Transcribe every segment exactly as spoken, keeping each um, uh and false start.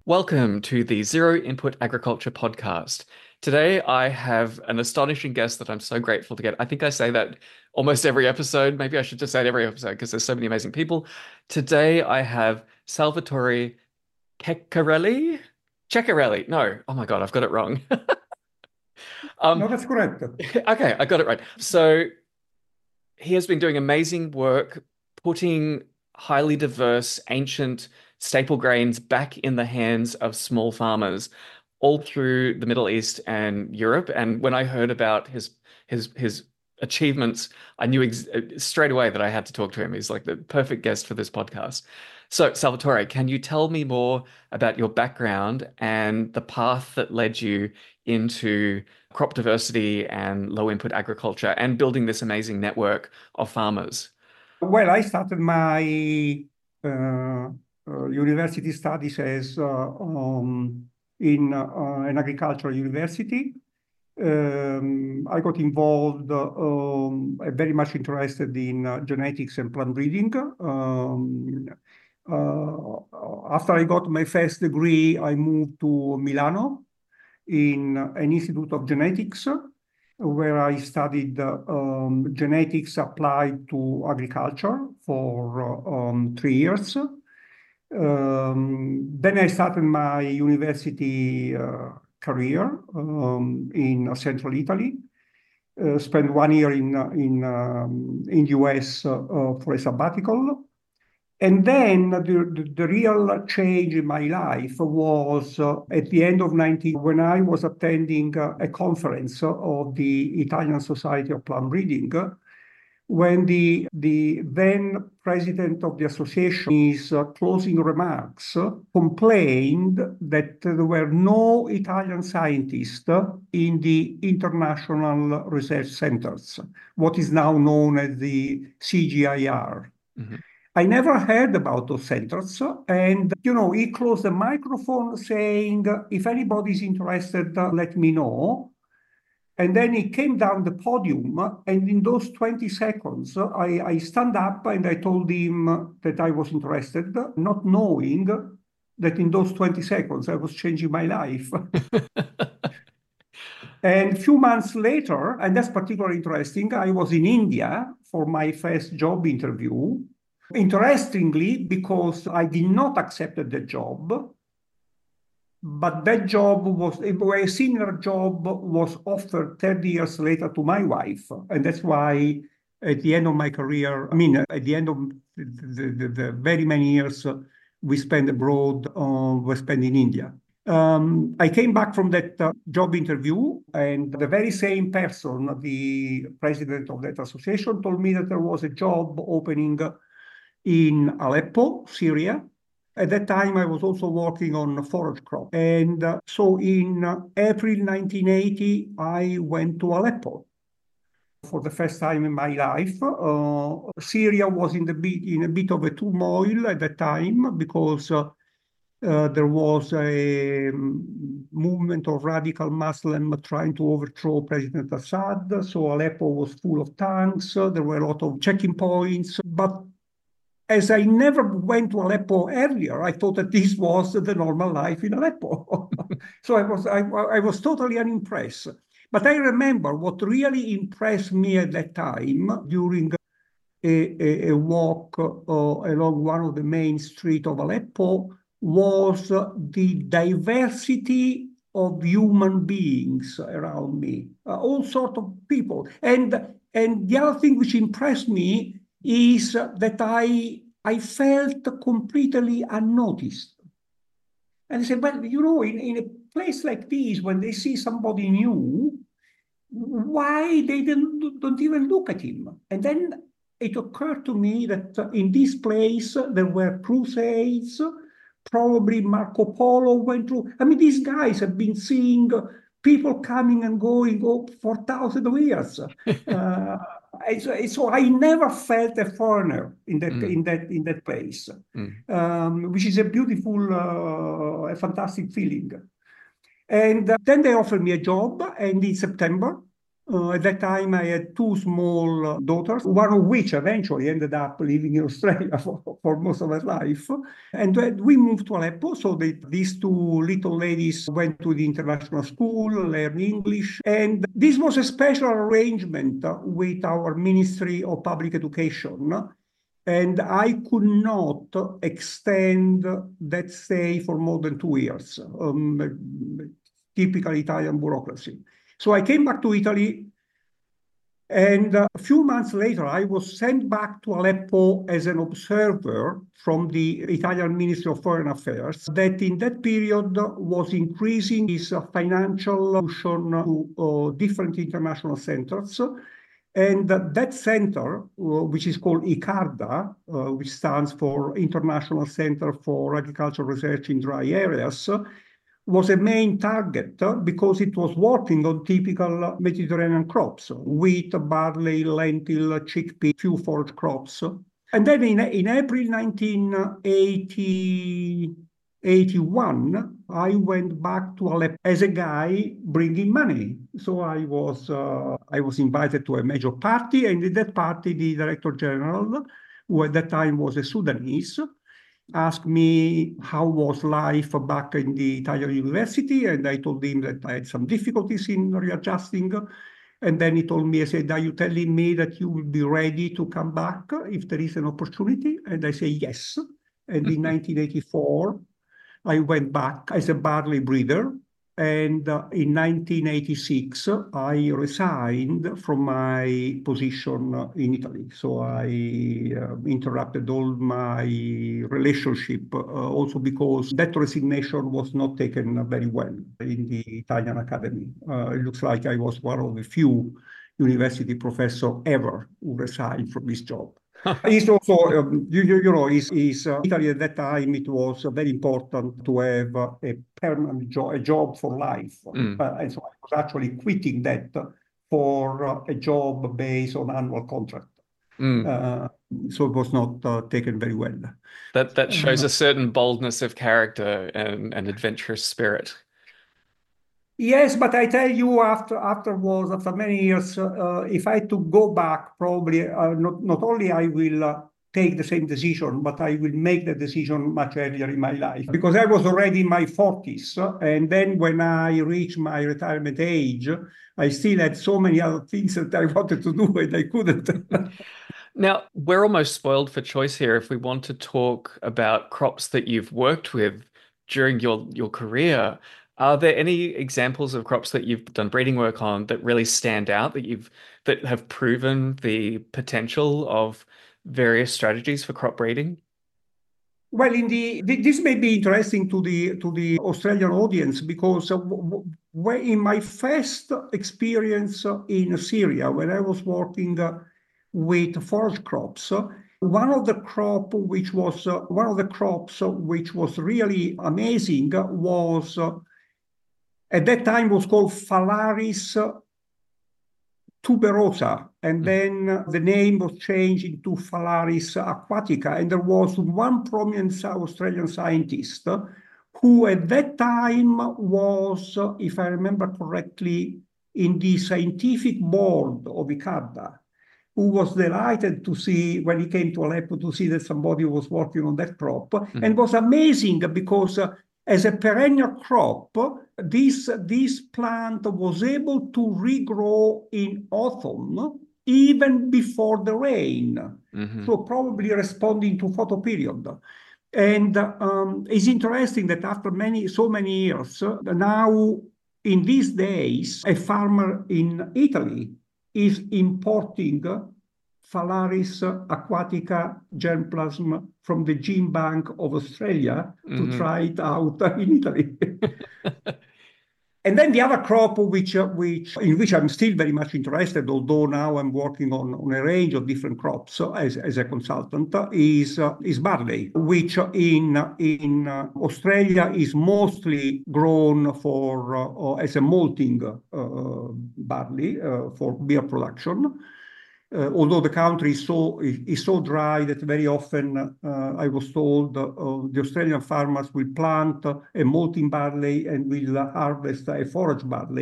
Welcome to the Zero Input Agriculture podcast. Today, I have an astonishing guest that I'm so grateful to get. I think I say that almost every episode. Maybe I should just say it every episode because there's so many amazing people. Today, I have Salvatore Ceccarelli. Ceccarelli. No, oh my God, I've got it wrong. Um, No, that's correct. okay, I got it right. So he has been doing amazing work putting highly diverse, ancient staple grains back in the hands of small farmers all through the Middle East and Europe. And when I heard about his his his achievements, I knew ex straight away that I had to talk to him. He's like the perfect guest for this podcast. So, Salvatore, can you tell me more about your background and the path that led you into crop diversity and low input agriculture and building this amazing network of farmers? Well, I started my uh, uh, university studies as uh, um, in uh, an agricultural university. Um, I got involved, uh, um, uh, very much interested in uh, genetics and plant breeding. Um, uh, After I got my first degree, I moved to Milano in an institute of genetics, where I studied uh, um, genetics applied to agriculture for uh, um, three years. Um, then I started my university uh, career um, in Central Italy. Uh, spent one year in uh, in um, in U S uh, uh, for a sabbatical, and then the, the, the real change in my life was uh, at the end of nineteen when I was attending uh, a conference of the Italian Society of Plant Breeding, uh, when the, the then president of the association, in his uh, closing remarks, uh, complained that there were no Italian scientists uh, in the international research centers, what is now known as the C G I R. Mhm. I never heard about those centers. And, you know, he closed the microphone saying, if anybody's interested, uh, let me know. And then he came down the podium. And in those twenty seconds, I, I stand up and I told him that I was interested, not knowing that in those twenty seconds I was changing my life. And a few months later, and that's particularly interesting, I was in India for my first job interview. Interestingly, because I did not accept the job, but that job was a similar job was offered thirty years later to my wife. And that's why at the end of my career, I mean, at the end of the, the, the very many years we spent abroad, uh, we spent in India. Um, I came back from that uh, job interview, and the very same person, the president of that association, told me that there was a job opening in Aleppo, Syria. At that time, I was also working on forage crop. And uh, so in uh, April nineteen eighty, I went to Aleppo for the first time in my life. Uh, Syria was in, the bit, in a bit of a turmoil at that time because uh, uh, there was a um, movement of radical Muslim trying to overthrow President Assad. So Aleppo was full of tanks. There were a lot of checking points. But as I never went to Aleppo earlier, I thought that this was the normal life in Aleppo. So I was, I, I was totally unimpressed. But I remember what really impressed me at that time during a, a, a walk uh, along one of the main streets of Aleppo was uh, the diversity of human beings around me, uh, all sorts of people. And, and the other thing which impressed me is that I, I felt completely unnoticed. And I said, well, you know, in, in a place like this, when they see somebody new, why they didn't, don't even look at him? And then it occurred to me that in this place there were crusades, probably Marco Polo went through. I mean, these guys have been seeing people coming and going for thousands of years. Uh, and so, so I never felt a foreigner in that Mm, in that in that place, mm. um, which is a beautiful, uh, a fantastic feeling. And uh, then they offered me a job, and in September, Uh, at that time, I had two small uh, daughters, one of which eventually ended up living in Australia for, for most of her life. And then we moved to Aleppo, so that these two little ladies went to the international school, learned English. And this was a special arrangement uh, with our Ministry of Public Education. And I could not extend that stay for more than two years, um, typical Italian bureaucracy. So I came back to Italy, and uh, a few months later, I was sent back to Aleppo as an observer from the Italian Ministry of Foreign Affairs, that in that period was increasing its uh, financial contribution to uh, different international centers. And uh, that center, uh, which is called ICARDA, uh, which stands for International Center for Agricultural Research in Dry Areas, was a main target uh, because it was working on typical Mediterranean crops, wheat, barley, lentil, chickpea, few forage crops. And then in, in April nineteen eighty-one, I went back to Aleppo as a guy bringing money. So I was, uh, I was invited to a major party, and in that party, the Director General, who at that time was a Sudanese, asked me how was life back in the Italian university, and I told him that I had some difficulties in readjusting. And then he told me, I said, are you telling me that you will be ready to come back if there is an opportunity? And I say, yes. And in nineteen eighty-four, I went back as a barley breeder. And uh, in nineteen eighty-six, I resigned from my position in Italy. So I uh, interrupted all my relationship, uh, also because that resignation was not taken very well in the Italian Academy. Uh, it looks like I was one of the few university professors ever who resigned from this job. It's also, um, you, you, you know, is is uh, Italy at that time, it was uh, very important to have uh, a permanent job, a job for life. Mm. Uh, and so I was actually quitting that for uh, a job based on annual contract. Mm. Uh, so it was not uh, taken very well. That that shows Uh, a certain boldness of character and an adventurous spirit. Yes, but I tell you, after afterwards, after many years, uh, if I had to go back, probably uh, not not only I will uh, take the same decision, but I will make the decision much earlier in my life, because I was already in my forties, and then when I reached my retirement age, I still had so many other things that I wanted to do and I couldn't. Now, we're almost spoiled for choice here if we want to talk about crops that you've worked with during your your career. Are there any examples of crops that you've done breeding work on that really stand out that you've that have proven the potential of various strategies for crop breeding? Well, in the this may be interesting to the to the Australian audience, because uh, w- w- in my first experience uh, in Syria, when I was working uh, with forage crops, uh, one of the crop which was uh, one of the crops uh, which was really amazing uh, was uh, at that time was called Phalaris tuberosa, and then uh, the name was changed into Phalaris aquatica. And there was one prominent Australian scientist uh, who at that time was, uh, if I remember correctly, in the scientific board of ICARDA, who was delighted to see, when he came to Aleppo, to see that somebody was working on that crop, mm-hmm. and was amazing because uh, as a perennial crop, this, this plant was able to regrow in autumn, even before the rain. Mm-hmm. So probably responding to photoperiod. And um, it's interesting that after many, so many years, uh, now in these days, a farmer in Italy is importing Phalaris aquatica germplasm from the gene bank of Australia to mm-hmm. try it out in Italy. And then the other crop, which, uh, which, in which I'm still very much interested, although now I'm working on, on a range of different crops uh, as, as a consultant, uh, is, uh, is barley, which in, in uh, Australia is mostly grown for uh, as a malting uh, barley uh, for beer production. Uh, although the country is so is so dry that very often uh, I was told uh, the Australian farmers will plant a malting barley and will harvest a forage barley.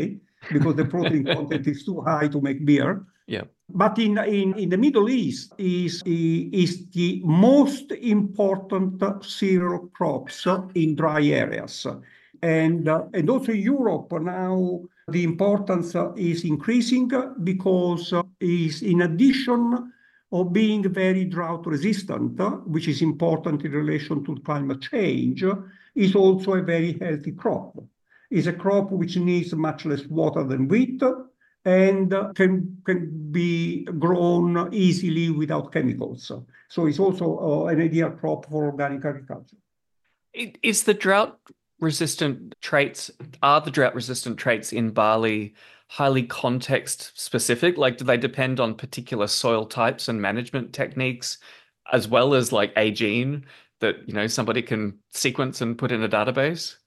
because the protein content is too high to make beer. Yeah. But in, in, in the Middle East is, is the most important cereal crops in dry areas. And, uh, and also in Europe now the importance uh, is increasing because uh, is in addition of being very drought resistant, uh, which is important in relation to climate change, is also a very healthy crop. It's a crop which needs much less water than wheat, and uh, can, can be grown easily without chemicals. So it's also uh, an ideal crop for organic agriculture. Is the drought resistant traits, are the drought resistant traits in barley highly context specific? Like, do they depend on particular soil types and management techniques, as well as like a gene that, you know, somebody can sequence and put in a database?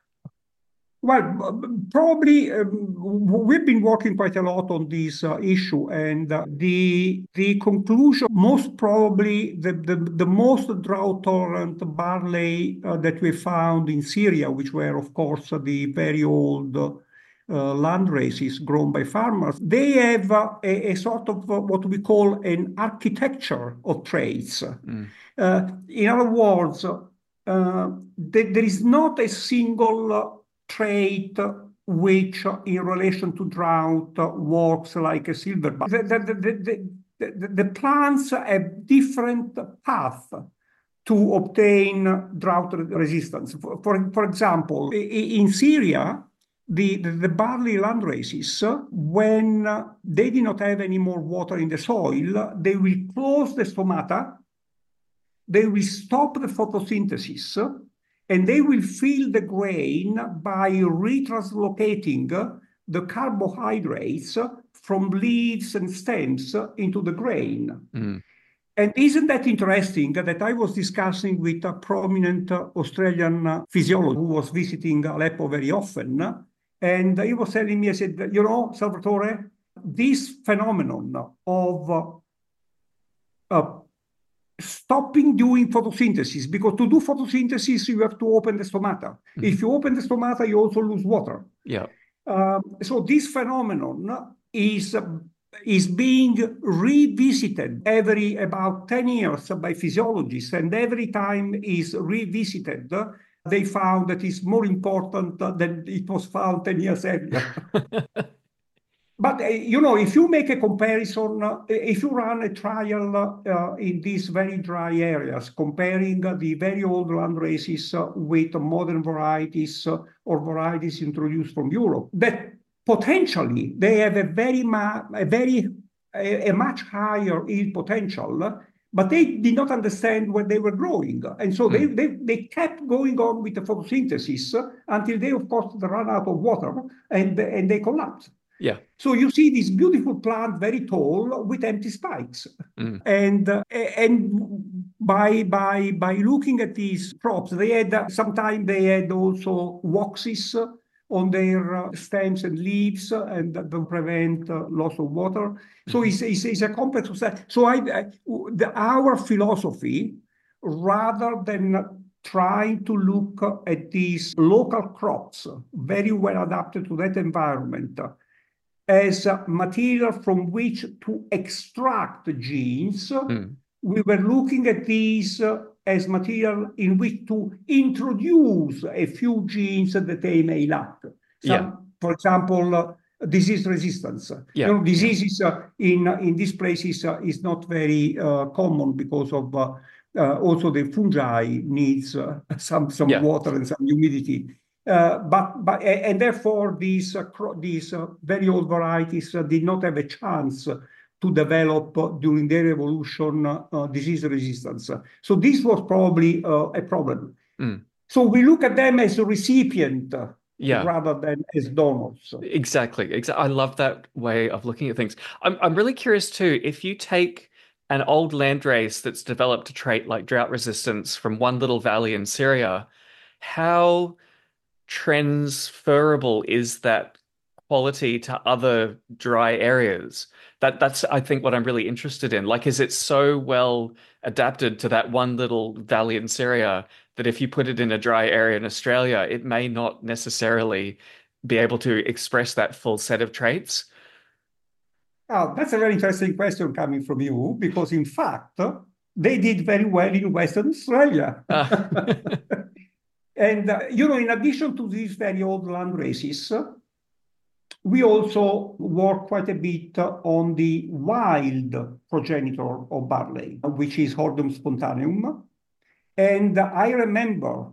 Well, probably um, we've been working quite a lot on this uh, issue, and uh, the the conclusion most probably the the, the most drought tolerant barley uh, that we found in Syria, which were of course the very old uh, land races grown by farmers, they have uh, a, a sort of uh, what we call an architecture of traits. Mm. Uh, in other words, uh, th there is not a single uh, trait which in relation to drought works like a silver bullet. The, the, the, the, the plants have different paths to obtain drought resistance. For, for, for example, in Syria, the, the, the barley land races, when they do not have any more water in the soil, they will close the stomata, they will stop the photosynthesis, and they will fill the grain by retranslocating the carbohydrates from leaves and stems into the grain. Mm. And isn't that interesting that I was discussing with a prominent Australian physiologist who was visiting Aleppo very often, and he was telling me, I said, you know, Salvatore, this phenomenon of uh, stopping doing photosynthesis, because to do photosynthesis, you have to open the stomata. Mm-hmm. If you open the stomata, you also lose water. Yeah. Um, so this phenomenon is, uh, is being revisited every about ten years by physiologists, and every time is revisited, they found that it's more important than it was found ten years earlier. But, uh, you know, if you make a comparison, uh, if you run a trial uh, in these very dry areas, comparing uh, the very old land races uh, with modern varieties uh, or varieties introduced from Europe, that potentially they have a very, ma a, very a, a much higher yield potential, but they did not understand where they were growing. And so mm. they, they, they kept going on with the photosynthesis until they, of course, ran out of water and, and they collapsed. Yeah. So you see this beautiful plant, very tall, with empty spikes. Mm. And uh, and by by by looking at these crops, they had uh, sometimes they had also waxes on their uh, stems and leaves, uh, and that will prevent uh, loss of water. So mm-hmm. it's, it's, it's a complex of that. So I, I the, our philosophy, rather than trying to look at these local crops, very well adapted to that environment, as material from which to extract genes, mm. we were looking at these uh, as material in which to introduce a few genes that they may lack. Some, yeah. For example, uh, disease resistance. Yeah. You know, diseases uh, in, in these places uh, is not very uh, common because of uh, uh, also the fungi needs uh, some, some yeah. water and some humidity. Uh, but, but and therefore these uh, these uh, very old varieties uh, did not have a chance to develop uh, during their evolution uh, disease resistance. So this was probably uh, a problem. Mm. So we look at them as a recipient uh, yeah. rather than as donors. Exactly. Exactly. I love that way of looking at things. I'm I'm really curious too. If you take an old landrace that's developed a trait like drought resistance from one little valley in Syria, how transferable is that quality to other dry areas? That that's I think what I'm really interested in. Like, is it so well adapted to that one little valley in Syria that if you put it in a dry area in Australia, it may not necessarily be able to express that full set of traits? Oh, that's a very interesting question coming from you, because in fact, they did very well in Western Australia. Uh, And, uh, you know, in addition to these very old land races, we also work quite a bit on the wild progenitor of barley, which is Hordeum spontaneum. And I remember,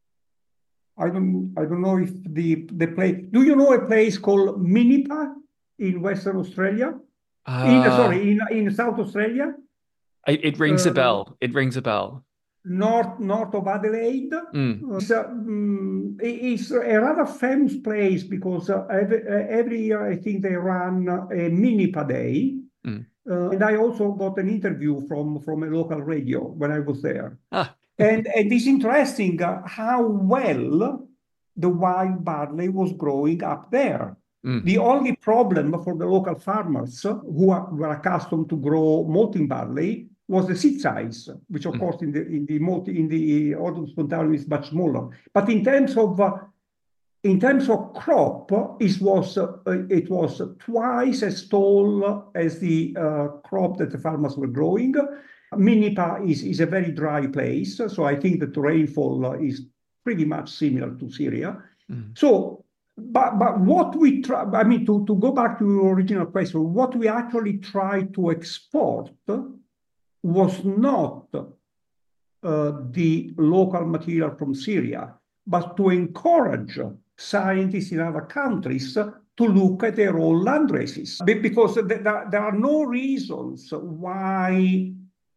I don't, I don't know if the, the place, do you know a place called Minipa in Western Australia? In, uh, sorry, in, in South Australia? it, it rings a Uh, bell. It rings a bell. north north of Adelaide. Mm, It's, uh, mm, it's a rather famous place because uh, every, uh, every year I think they run a Minipa Day. mm. Uh, and I also got an interview from, from a local radio when I was there. Ah, And, and it's interesting uh, how well the wild barley was growing up there. mm, The only problem for the local farmers who are, were accustomed to grow malting barley was the seed size, which of mm, course in the in the multi, in the Hordeum spontaneum is much smaller. But in terms of uh, in terms of crop, it was uh, it was twice as tall as the uh, crop that the farmers were growing. Minipa is, is a very dry place, so I think that the rainfall is pretty much similar to Syria. mm, So, but but what we try, I mean, to, to go back to your original question, what we actually tried to export was not uh, the local material from Syria, but to encourage scientists in other countries to look at their own land races. Because there, there are no reasons why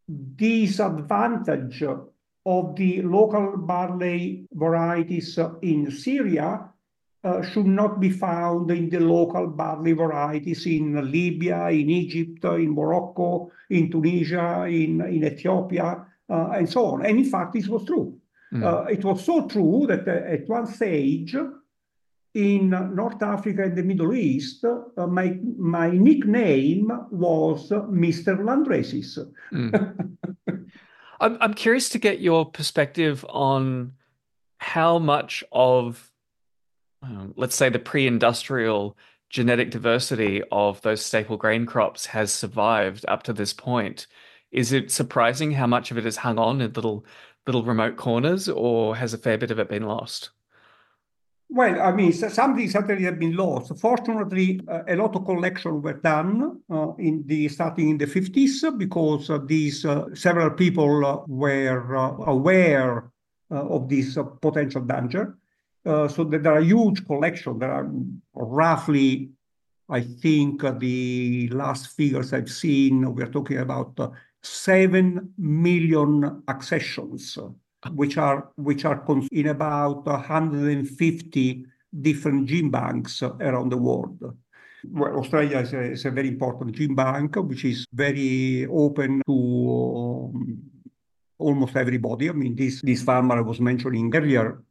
disadvantage of the local barley varieties in Syria uh, should not be found in the local barley varieties in Libya, in Egypt, in Morocco, in Tunisia, in, in Ethiopia, uh, and so on. And in fact, this was true. mm. Uh, it was so true that uh, at one stage in North Africa and the Middle East, uh, my, my nickname was Mister Landraces. Mm. I'm I'm curious to get your perspective on how much of, um, let's say, the pre-industrial genetic diversity of those staple grain crops has survived up to this point. Is it surprising how much of it has hung on in little little remote corners, or has a fair bit of it been lost? Well, I mean, some things certainly have been lost. Fortunately, uh, a lot of collections were done uh, in the starting in the fifties because uh, these uh, several people uh, were uh, aware uh, of this uh, potential danger. Uh, so that there are huge collections. There are roughly, I think, uh, the last figures I've seen, we're talking about uh, seven million accessions which are which are in about one hundred fifty different gene banks around the world. Well, Australia is a, is a very important gene bank, which is very open to um, almost everybody. I mean, this this farmer I was mentioning earlier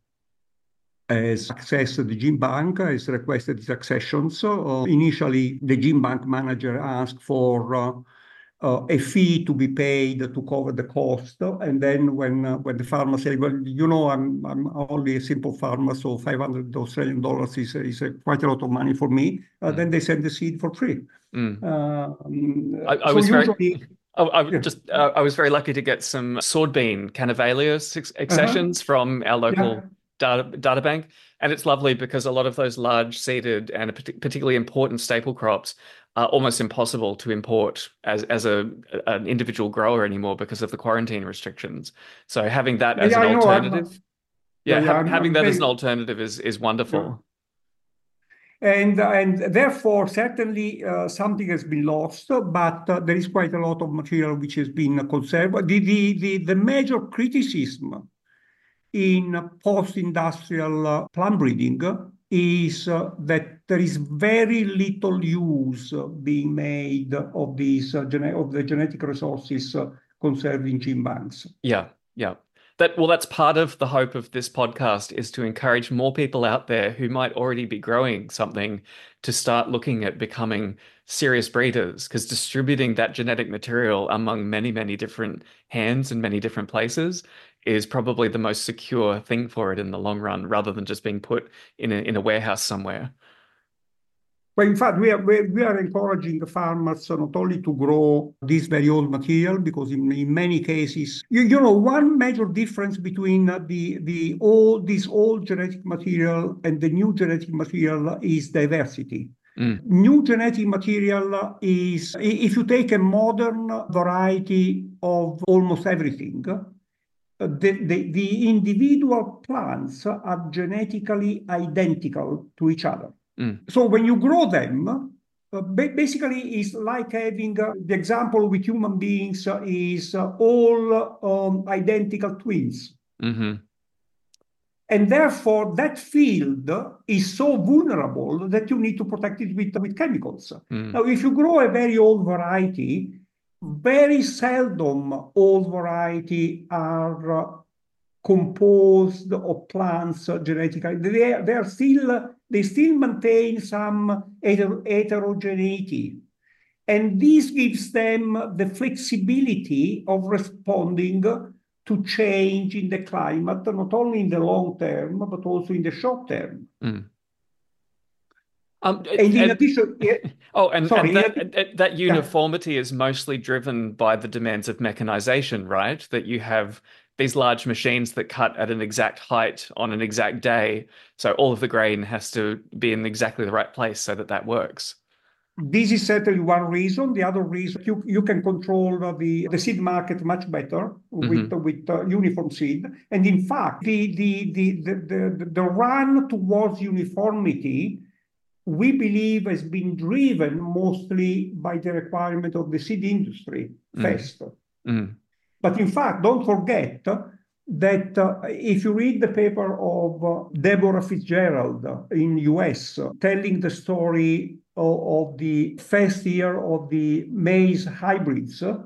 has accessed the gene bank, has requested these accessions. Uh, initially, the gene bank manager asked for uh, uh, a fee to be paid to cover the cost. And then when uh, when the farmer said, well, you know, I'm I'm only a simple farmer, so five hundred Australian dollars is, is a, quite a lot of money for me. Uh, Mm. then they send the seed for free. Mm. Uh, I, I so was very, usually, I, I yeah, just, uh, I was very lucky to get some swordbean Cannivalia uh-huh, accessions from our yeah. local data, data bank. And it's lovely because a lot of those large seeded and particularly important staple crops are almost impossible to import as, as a, an individual grower anymore because of the quarantine restrictions. So having that as Yeah, an I know. I'm, alternative, yeah, yeah, yeah, ha I'm, having I'm that as an very, alternative is, is yeah. wonderful. And, and therefore, certainly uh, something has been lost, but uh, there is quite a lot of material which has been conserved. The, the, the, the major criticism in post-industrial uh, plant breeding is uh, that there is very little use uh, being made of these uh, of the genetic resources uh, conserved in gene banks. Yeah, yeah. That well, that's part of the hope of this podcast is to encourage more people out there who might already be growing something to start looking at becoming serious breeders, because distributing that genetic material among many, many different hands and many different places is probably the most secure thing for it in the long run, rather than just being put in a in a warehouse somewhere. But in fact, we are, we, we are encouraging the farmers not only to grow this very old material, because in, in many cases, you, you know, one major difference between the, the old, this old genetic material and the new genetic material is diversity. Mm. New genetic material is, if you take a modern variety of almost everything, the, the, the individual plants are genetically identical to each other. Mm. So when you grow them, uh, basically it's like having uh, the example with human beings uh, is uh, all um, identical twins. Mm-hmm. And therefore that field is so vulnerable that you need to protect it with, with chemicals. Mm. Now, if you grow a very old variety, very seldom old variety are uh, composed of plants uh, genetically. They, they are still, they still maintain some heter heterogeneity. And this gives them the flexibility of responding to change in the climate, not only in the long term, but also in the short term. Mm. Um, and in and, addition, yeah, oh, and, sorry, and that, yeah, that uniformity is mostly driven by the demands of mechanization, right? That you have these large machines that cut at an exact height on an exact day. So all of the grain has to be in exactly the right place so that that works. This is certainly one reason. The other reason, you, you can control the, the seed market much better with, Mm-hmm. with uh, uniform seed. And in fact, the, the, the, the, the, the run towards uniformity, we believe, has been driven mostly by the requirement of the seed industry first. Mm-hmm. But in fact, don't forget that uh, if you read the paper of uh, Deborah Fitzgerald in U S, uh, telling the story of, of the first year of the maize hybrids, uh,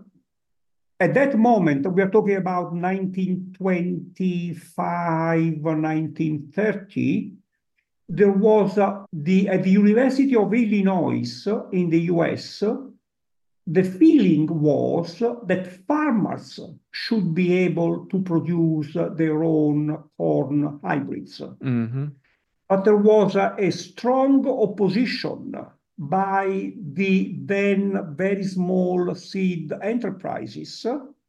at that moment, we are talking about nineteen twenty-five or nineteen thirty, there was uh, the, at the University of Illinois uh, in the U S, uh, the feeling was that farmers should be able to produce their own corn hybrids. Mm-hmm. But there was a, a strong opposition by the then very small seed enterprises.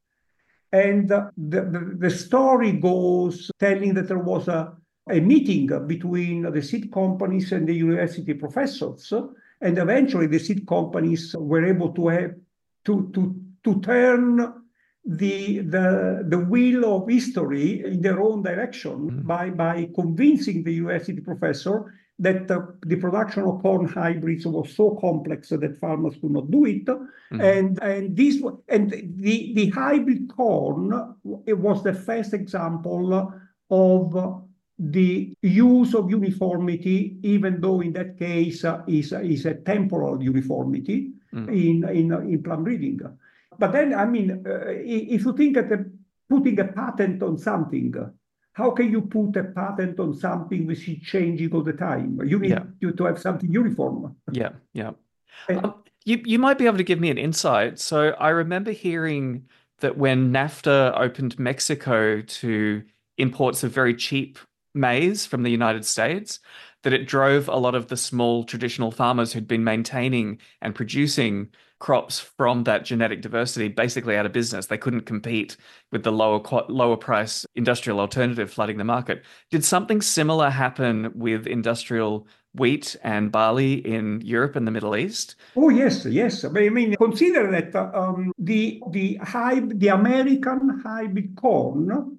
And the, the, the story goes telling that there was a, a meeting between the seed companies and the university professors. And eventually the seed companies were able to have to, to, to turn the, the, the wheel of history in their own direction mm-hmm. by, by convincing the university professor that uh, the production of corn hybrids was so complex that farmers could not do it. Mm-hmm. And, and, this, and the, the hybrid corn, it was the first example of the use of uniformity, even though in that case uh, is, is a temporal uniformity mm. in, in, in plant breeding. But then, I mean, uh, if you think that the, putting a patent on something, how can you put a patent on something which is changing all the time? You need yeah. to, to have something uniform. Yeah, yeah. And, um, you, you might be able to give me an insight. So I remember hearing that when NAFTA opened Mexico to imports of very cheap maize from the United States, that it drove a lot of the small traditional farmers who'd been maintaining and producing crops from that genetic diversity basically out of business. They couldn't compete with the lower lower price industrial alternative flooding the market. Did something similar happen with industrial wheat and barley in Europe and the Middle East? Oh yes, yes. I mean, consider that um, the the high the American hybrid corn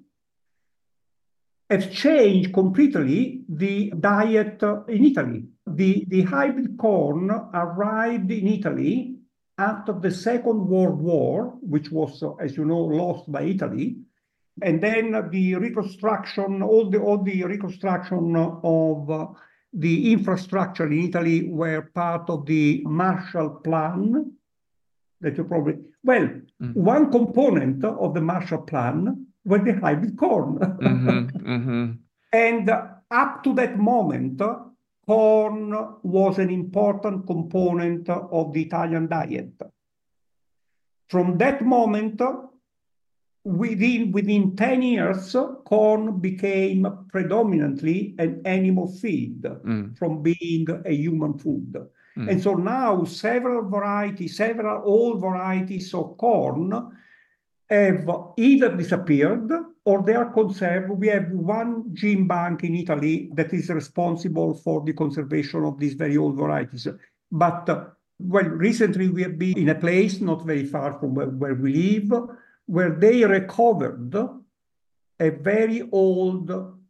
have changed completely the diet in Italy. The, the hybrid corn arrived in Italy after the Second World War, which was, as you know, lost by Italy. And then the reconstruction, all the, all the reconstruction of the infrastructure in Italy were part of the Marshall Plan. That you probably, well, mm. one component of the Marshall Plan were the hybrid corn. Mm-hmm. Mm-hmm. And up to that moment, corn was an important component of the Italian diet. From that moment, within, within ten years, corn became predominantly an animal feed Mm. from being a human food. Mm. And so now several varieties, several old varieties of corn have either disappeared or they are conserved. We have one gene bank in Italy that is responsible for the conservation of these very old varieties. But uh, well, recently we have been in a place not very far from where, where we live, where they recovered a very old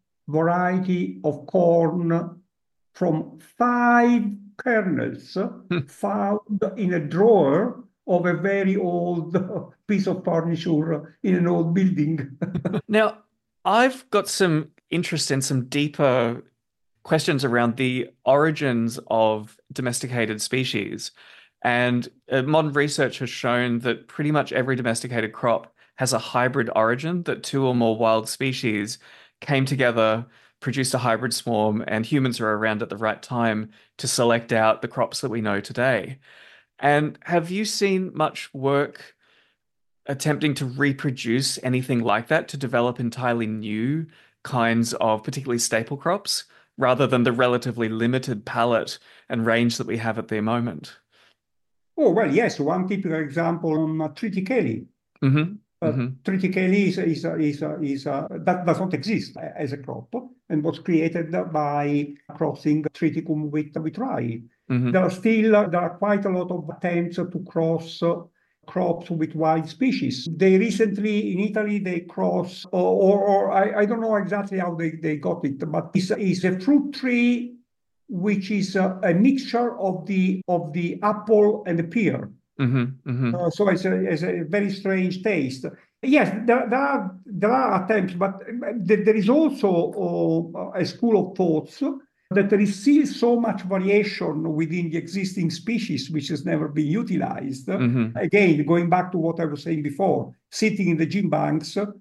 variety of corn from five kernels found in a drawer of a very old piece of furniture in an old building. Now, I've got some interest in some deeper questions around the origins of domesticated species. And uh, modern research has shown that pretty much every domesticated crop has a hybrid origin, that two or more wild species came together, produced a hybrid swarm, and humans are around at the right time to select out the crops that we know today. And have you seen much work attempting to reproduce anything like that to develop entirely new kinds of particularly staple crops rather than the relatively limited palette and range that we have at the moment? Oh, well, yes, one typical example on uh, triticale. Hmm. Uh, Hmm. triticale is, is, is, is uh, that does not exist as a crop and was created by crossing triticum with, with rye. Hmm. There are still uh, there are quite a lot of attempts to cross uh, crops with wild species. They recently in Italy they cross or, or, or I, I don't know exactly how they, they got it, but it's, it's a fruit tree which is a, a mixture of the of the apple and the pear. Hmm. Hmm. Uh, so it's a, it's a very strange taste. Yes, there, there are there are attempts, but there is also uh, a school of thoughts that there is still so much variation within the existing species which has never been utilized. Hmm. Again, going back to what I was saying before, sitting in the gene banks, uh,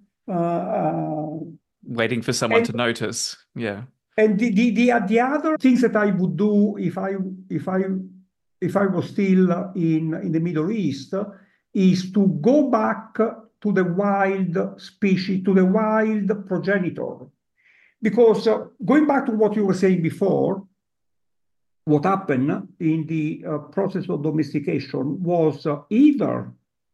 uh, Waiting for someone and to notice. Yeah. and the, the, the, the other things that I would do if I if I if I was still in, in the Middle East is to go back to the wild species, to the wild progenitor. Because uh, going back to what you were saying before, what happened in the uh, process of domestication was uh, either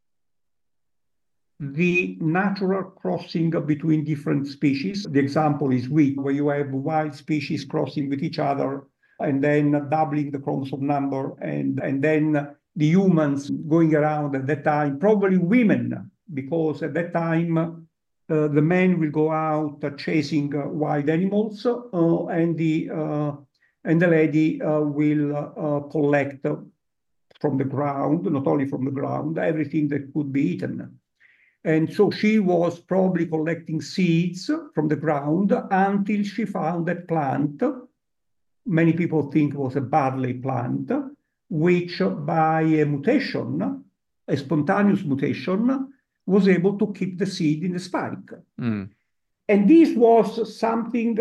the natural crossing between different species. The example is wheat, where you have wild species crossing with each other and then doubling the chromosome number, and, and then the humans going around at that time, probably women, because at that time uh, the men will go out uh, chasing uh, wild animals, uh, and the uh, and the lady uh, will uh, collect from the ground, not only from the ground, everything that could be eaten. And so she was probably collecting seeds from the ground until she found that plant, many people think was a barley plant, which by a mutation, a spontaneous mutation, was able to keep the seed in the spike. Mm. And this was something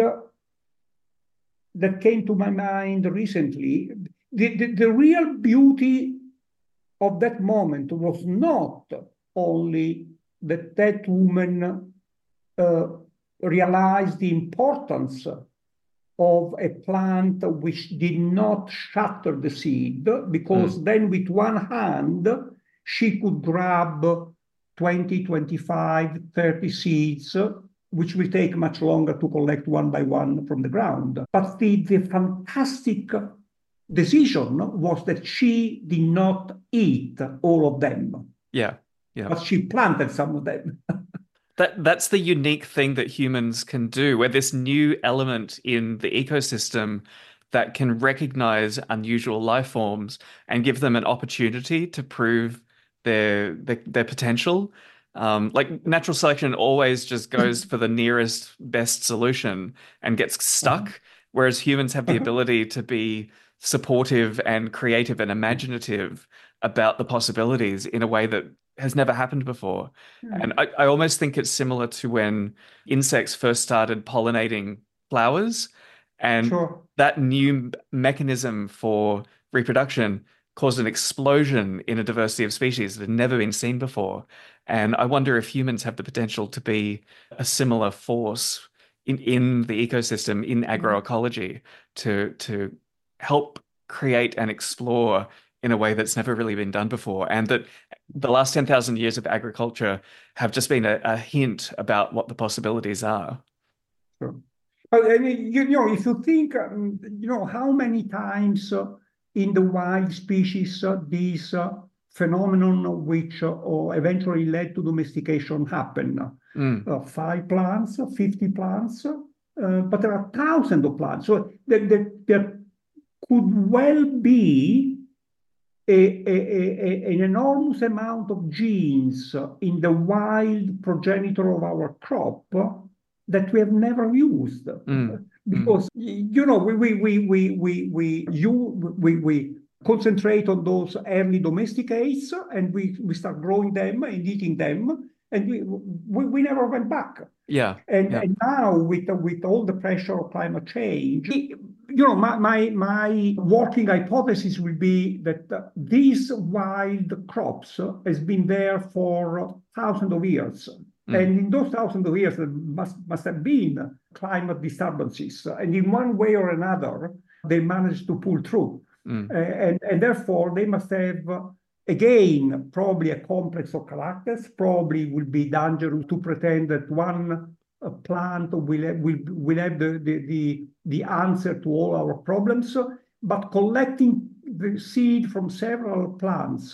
that came to my mind recently. The, the, the real beauty of that moment was not only that that woman uh, realized the importance of a plant which did not shatter the seed, because Mm. then with one hand she could grab twenty, twenty-five, thirty seeds, which will take much longer to collect one by one from the ground. But the, the fantastic decision was that she did not eat all of them, Yeah. Yeah. but she planted some of them. That that's the unique thing that humans can do. We're this new element in the ecosystem that can recognize unusual life forms and give them an opportunity to prove their their, their potential. Um, like natural selection always just goes for the nearest best solution and gets Uh-huh. stuck, whereas humans have the Uh-huh. ability to be supportive and creative and imaginative about the possibilities in a way that has never happened before. Yeah. And I, I almost think it's similar to when insects first started pollinating flowers, and Sure. that new mechanism for reproduction caused an explosion in a diversity of species that had never been seen before. And I wonder if humans have the potential to be a similar force in, in the ecosystem, in agroecology, to to help create and explore in a way that's never really been done before. And that the last ten thousand years of agriculture have just been a, a hint about what the possibilities are. Sure. But I mean, you, you know, if you think, um, you know, how many times uh, in the wild species uh, these uh, phenomenon which uh, or eventually led to domestication happen. Mm, Uh, five plants, uh, fifty plants, uh, but there are thousands of plants. So there, there, there could well be a, a, a, an enormous amount of genes in the wild progenitor of our crop that we have never used. mm, mm. Because you know we we we we we we you we we concentrate on those early domesticates and we we start growing them and eating them and we we, we never went back. Yeah, And, yeah. and now with with all the pressure of climate change, you know, my my, my working hypothesis will be that uh, these wild crops uh, has been there for thousands of years. Mm, And in those thousands of years, there must, must have been climate disturbances. And in one way or another, they managed to pull through. mm, Uh, and, and therefore, they must have, uh, again, probably a complex of characters. Probably will be dangerous to pretend that one uh, plant will have, will, will have the, the, the, the answer to all our problems. But collecting the seed from several plants,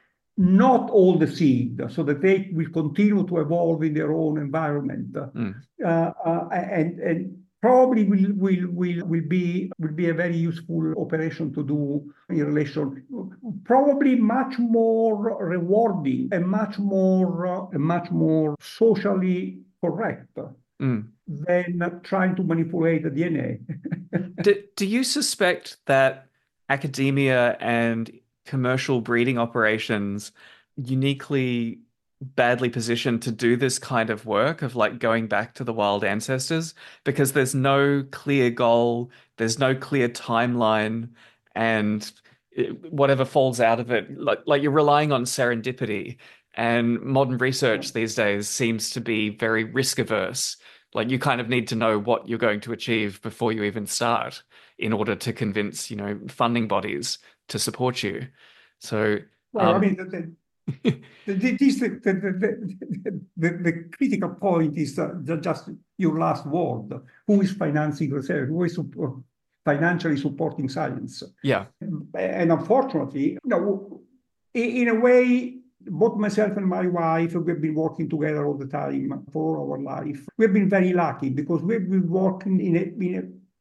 not all the seed, so that they will continue to evolve in their own environment, mm. uh, uh, and and probably will will will will be will be a very useful operation to do in relation, probably much more rewarding and much more uh, much more socially correct Mm. than trying to manipulate the D N A. Do, do you suspect that academia and commercial breeding operations uniquely badly positioned to do this kind of work of like going back to the wild ancestors? Because there's no clear goal, there's no clear timeline, and it, whatever falls out of it, like like you're relying on serendipity. And modern research these days seems to be very risk averse. Like you kind of need to know what you're going to achieve before you even start in order to convince, you know, funding bodies to support you. So, Well, I um, mean, the, the, the, this, the, the, the, the critical point is uh, just your last word. Who is financing research? Who is support, financially supporting science? yeah, And unfortunately, you know, in, in a way, both myself and my wife, we've been working together all the time for all our life. We've been very lucky because we've been working in a, in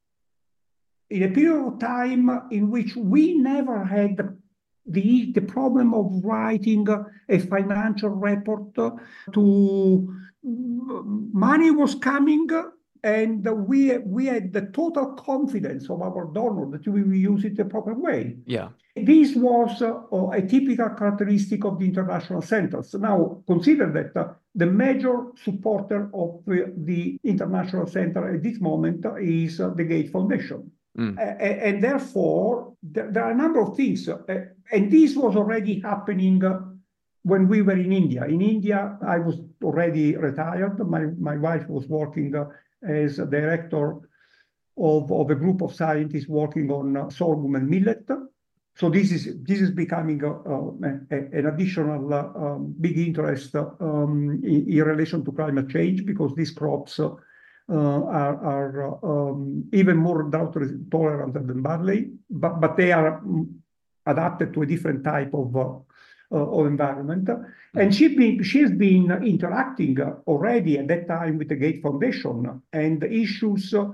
a, in a period of time in which we never had the, the problem of writing a financial report to money was coming and we, we had the total confidence of our donor that we will use it the proper way. yeah, This was uh, a typical characteristic of the international centers. Now, consider that uh, the major supporter of uh, the international center at this moment is uh, the Gates Foundation. mm, Uh, and therefore, there, there are a number of things. Uh, and this was already happening uh, when we were in India. In India, I was already retired. My, my wife was working uh, as a director of, of a group of scientists working on uh, sorghum and millet. So this is this is becoming a, a, an additional uh, um, big interest um, in, in relation to climate change because these crops uh, are, are um, even more drought tolerant than barley, but but they are adapted to a different type of uh, of environment. mm, And she been she's been interacting already at that time with the Gates Foundation and issues. Uh,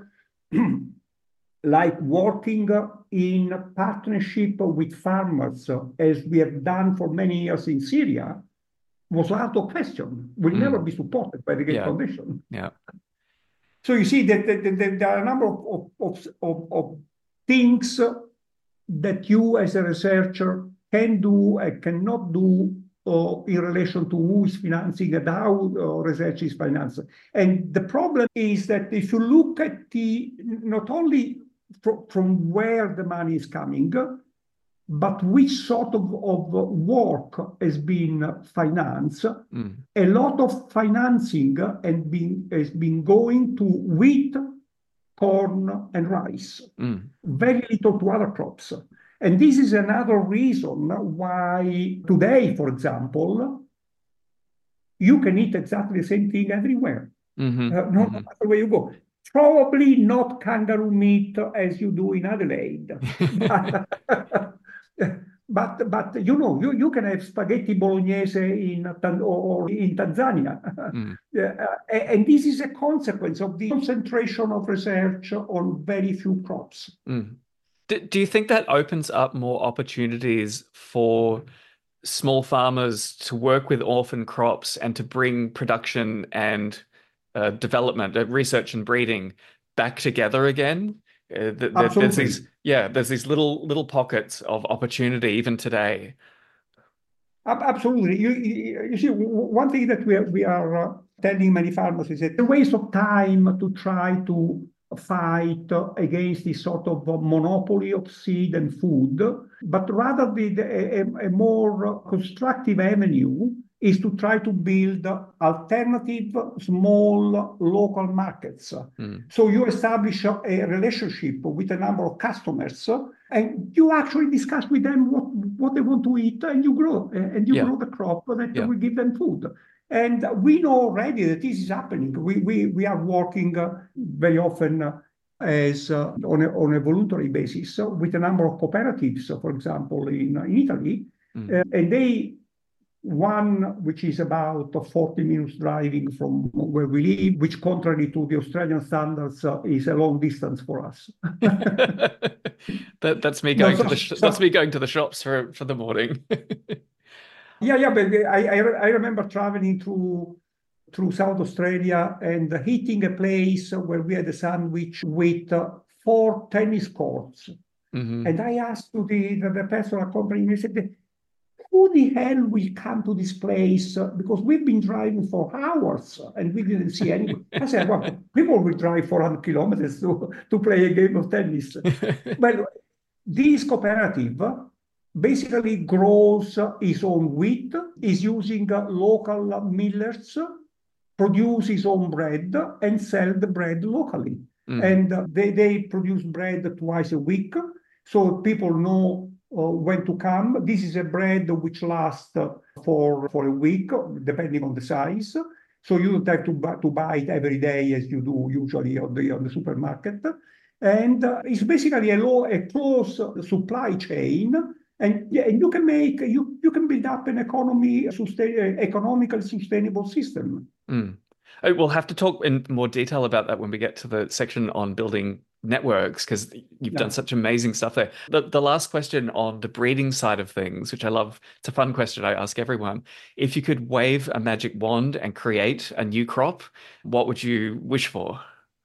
like working in partnership with farmers, as we have done for many years in Syria, was out of question, will never mm, be supported by the Gates yeah, Foundation. yeah, So you see that, that, that there are a number of, of, of, of things that you as a researcher can do and cannot do uh, in relation to who is financing and how uh, research is financed. And the problem is that if you look at the not only fr from where the money is coming, but which sort of, of work has been financed, mm. a lot of financing has been, has been going to wheat, corn, and rice, mm. very little to other crops. And this is another reason why today, for example, you can eat exactly the same thing everywhere, mm-hmm. uh, no mm-hmm. matter where you go. Probably not kangaroo meat as you do in Adelaide. But, but you know, you, you can have spaghetti bolognese in, or in Tanzania. Mm. uh, and this is a consequence of the concentration of research on very few crops. Mm. Do, do you think that opens up more opportunities for small farmers to work with orphan crops and to bring production and uh, development, uh, research and breeding back together again? Uh, th Absolutely. There's these, yeah, there's these little little pockets of opportunity even today. Absolutely. You, you see, one thing that we are, we are uh, telling many farmers is that the waste of time to try to fight against this sort of monopoly of seed and food, but rather the, a, a more constructive avenue is to try to build alternative, small, local markets. Mm. So you establish a relationship with a number of customers, and you actually discuss with them what, what they want to eat, and you grow, and you yeah. grow the crop that yeah. will give them food. And we know already that this is happening. We, we, we are working uh, very often uh, as uh, on, a, on a voluntary basis uh, with a number of cooperatives, uh, for example, in, in Italy. Mm. Uh, and they, one which is about forty minutes driving from where we live, which contrary to the Australian standards uh, is a long distance for us. that, that's me going no, so, to the sh so, that's me going to the shops for, for the morning. Yeah, yeah, but I, I, I remember traveling through through South Australia and hitting a place where we had a sandwich with uh, four tennis courts. Mm-hmm. And I asked to the, the, the person accompanying me, I said, who the hell will come to this place? Uh, because we've been driving for hours and we didn't see anyone. I said, well, people will drive four hundred kilometers to, to play a game of tennis. But this cooperative basically grows his own wheat, is using local millers, produce his own bread, and sell the bread locally. Mm. And they, they produce bread twice a week, so people know uh, when to come. This is a bread which lasts for, for a week, depending on the size. So you don't have to buy, to buy it every day as you do usually on the, on the supermarket. And uh, it's basically a, low, a close supply chain. And, yeah, and you can make you you can build up an economy sustain economical sustainable system. Mm. We'll have to talk in more detail about that when we get to the section on building networks, because you've yeah. done such amazing stuff there. The the last question on the breeding side of things, which I love, it's a fun question I ask everyone. If you could wave a magic wand and create a new crop, what would you wish for?